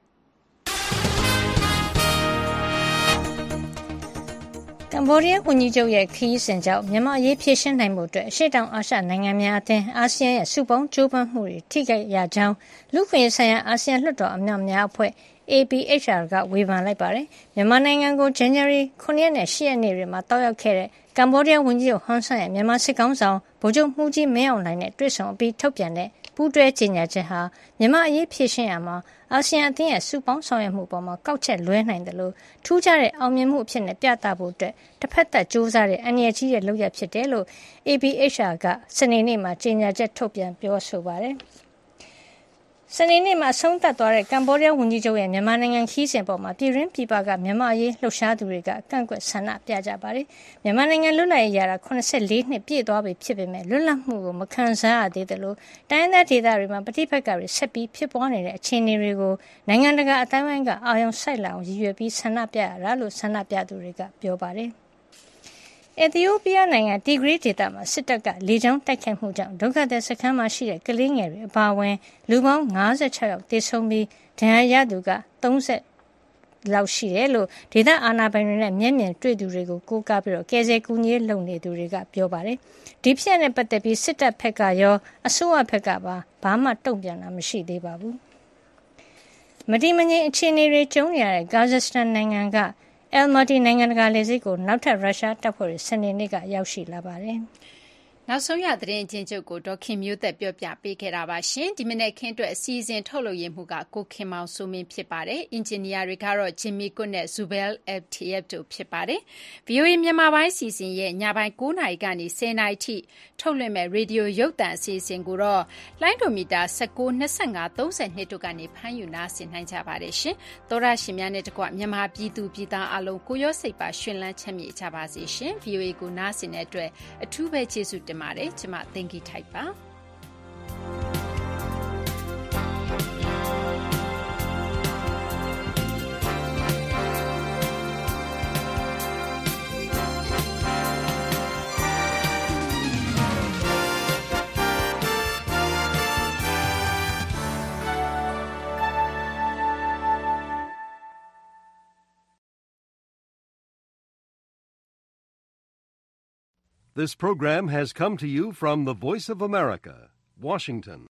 ကမ္ဘောဒီးယားဝန်ကြီးချုပ်ရဲ့ခရီးစဉ်ကြောင့်မြန်မာအရေးဖြေရှင်းနိုင်မှုအတွက်အရှေ့တောင်အာရှနိုင်ငံများအသင်းအာဆီယံရဲ့စုပေါင်းကြိုးပမ်းမှုတွေထိခိုက်ရကြောင်းလူ့ခွင့်ရေးဆိုင်ရာအာဆီယံလွှတ်တော်အမတ်များအဖွဲ့A P H R ကဝေဖန်လိုက်ပါတယ်။မြန်မာနိုင်ငံကိုဇန်နဝါရီခုနှစ်ရက်နဲ့ရှစ်ရက်နေ့တွေမှာတောက်ရောက်ခဲ့တဲ့ကမ္ဘောဒီးယားဝန်ကြီးချုပ်ဟွန်ဆန်ရဲ့မြန်မာစစ်ကောင်ဆောင်ဗိုလ်ချုပ်မှုကြီးမင်းအောင်လှိုင်နဲ့တွေ့ဆုံအပြီးထုတ်ပြန်တဲ့ပူးတွဲကြေညာချက်ဟာမြန်မာအရေးဖြေရှင်းရမှာအာဆီယံအသင်းရဲ့စုပေါင်းဆောင်ရွက်မှုပေါ်မှာကောက်ချက်လွဲနိုင်တယ်လို့ထူးခြားတဲ့အောင်မြင်မှုအဖြစ်နဲ့ပြသဖို့အတွက်တစ်ဖက်သက်ကြိုးစားတဲ့အန္တရာယ်ကြီးတဲ့လုပ်ရဖြစ်တယ်လို့ A P H R ကစနေနေ့မှာကြေညာချက်ထုတ်ပြန်ပြောဆိုပါတယ်။စနေနေ့မှာဆုံးသက်သွားတဲ့ကမ္ဘောဒီးယားဝန်ကြီးချုပ်ရဲ့မြန်မာနိုင်ငံခီးစဉ်ပေါ်မှာပြည်ရင်းပြည်ပကမြန်မာအရေးလှုပ်ရှားသူတွေကကန့်ကွက်ဆန္ဒပြကြပါတယ်။မြန်မာနိုင်ငံလွတ်လပ်ရေးရတာ၇၄နှစ်ပြည့်သွားပြီဖြစ်ပေမဲ့လွတ်လပ်မှုကိုမခံစားရသေးသလိုတိုင်းဒေသဒေသတွေမှာပဋိပက္ခတွေဆက်ပြီးဖြစ်ပွားနေတဲ့အခြေအနေတွေကိုနိုင်ငံတကာအတိုင်းအဝိုင်းကအာရုံစိုက်လာအောင်ရည်ရွယ်ပြီးဆန္ဒပြရတာလို့ဆန္ဒပြသူတွေကပြောပါတယ်။အီသီယိုးပီးယားနိုင်ငံတီဂရီဒေသမှာစစ်တပ်ကလေကြောင်းတိုက်ခိုက်မှုကြောင့်ဒုက္ခသည်စခန်းမှာရှိတဲ့ကလေးငယ်တွေအပါအဝင်လူပေါင်း၅၆ယောက်သေဆုံးပြီးဒဏ်ရာရသူက၃၀လောက်ရှိတယ်လို့ဒေသအာဏာပိုင်တွေနဲ့မျက်မြင်တွေ့သူတွေကိုကိုးကားပြီးတော့ကယ်ဆယ်ကူညီလုပ်နေသူတွေကပြောပါတယ်။ဒီဖြစ်ရပ်နဲ့ပတ်သက်ပြီးစစ်တပ်ဘက်ကရောအစိုးရဘက်ကပါဘာမှတုံ့ပြန်တာမရှိသေးပါဘူး။မတည်မငြိမ်အခြေအနေတွေကျုံနေရတဲ့ကာဇက်စတန်နိုင်ငံကအယ်မာတီနိုင်ငံတကာလေဆိပ်ကိုနောက်ထပ်ရုရှားတပ်ဖွဲ့တွေစနေနေ့ကရောက်ရှိလာပါတယ်။နောက်ဆုံးရသတင်းချင်းချုပ်ကိုဒေါခင်မျိုးသက်ပြောပြပေးခဲ့တာပါရှင်။ဒီမနေ့ခင်းအတွက်အစီအစဉ်ထုတ်လုပ်ရမှုကကိုခင်မောင်စိုးမင်းဖြစ်ပါတယ်။အင်ဂျင်နီယာတွေကတော့ဂျင်မီကွတ်နဲ့ဇူဘဲလ်အက်တီအက်တို့ဖြစ်ပါတယ်။ ဗွီအိုအေမြန်မာပိုင်းစီစဉ်ရဲ့ညပိုင်း၉နာရီကနေ၁၀နာရီထိထုတ်လွှင့်မဲ့ရေဒီယိုရုပ်သံအစီအစဉ်ကိုတော့လိုင်းဒိုမီတာ၁၉ ၂၅ ၃၂တို့ကနေဖမ်းယူနားဆင်နိုင်ကြပါတယ်ရှင်။သောရရှင်များနဲ့တကွမြန်မာပြည်သူပြည်သားအလုံးကိုရောစိတ်ပါရှင်လန်းချမ်းမြေ့ကြပါစေရှင်။ ဗွီအိုအေကိုနားဆင်တဲ့အတွက်အထူးပဲကျေးဇူးတင်ပါတယ်။ကျမသိင်္ဂီထိုက်ပါ။ This program has come to you from the Voice of America, Washington.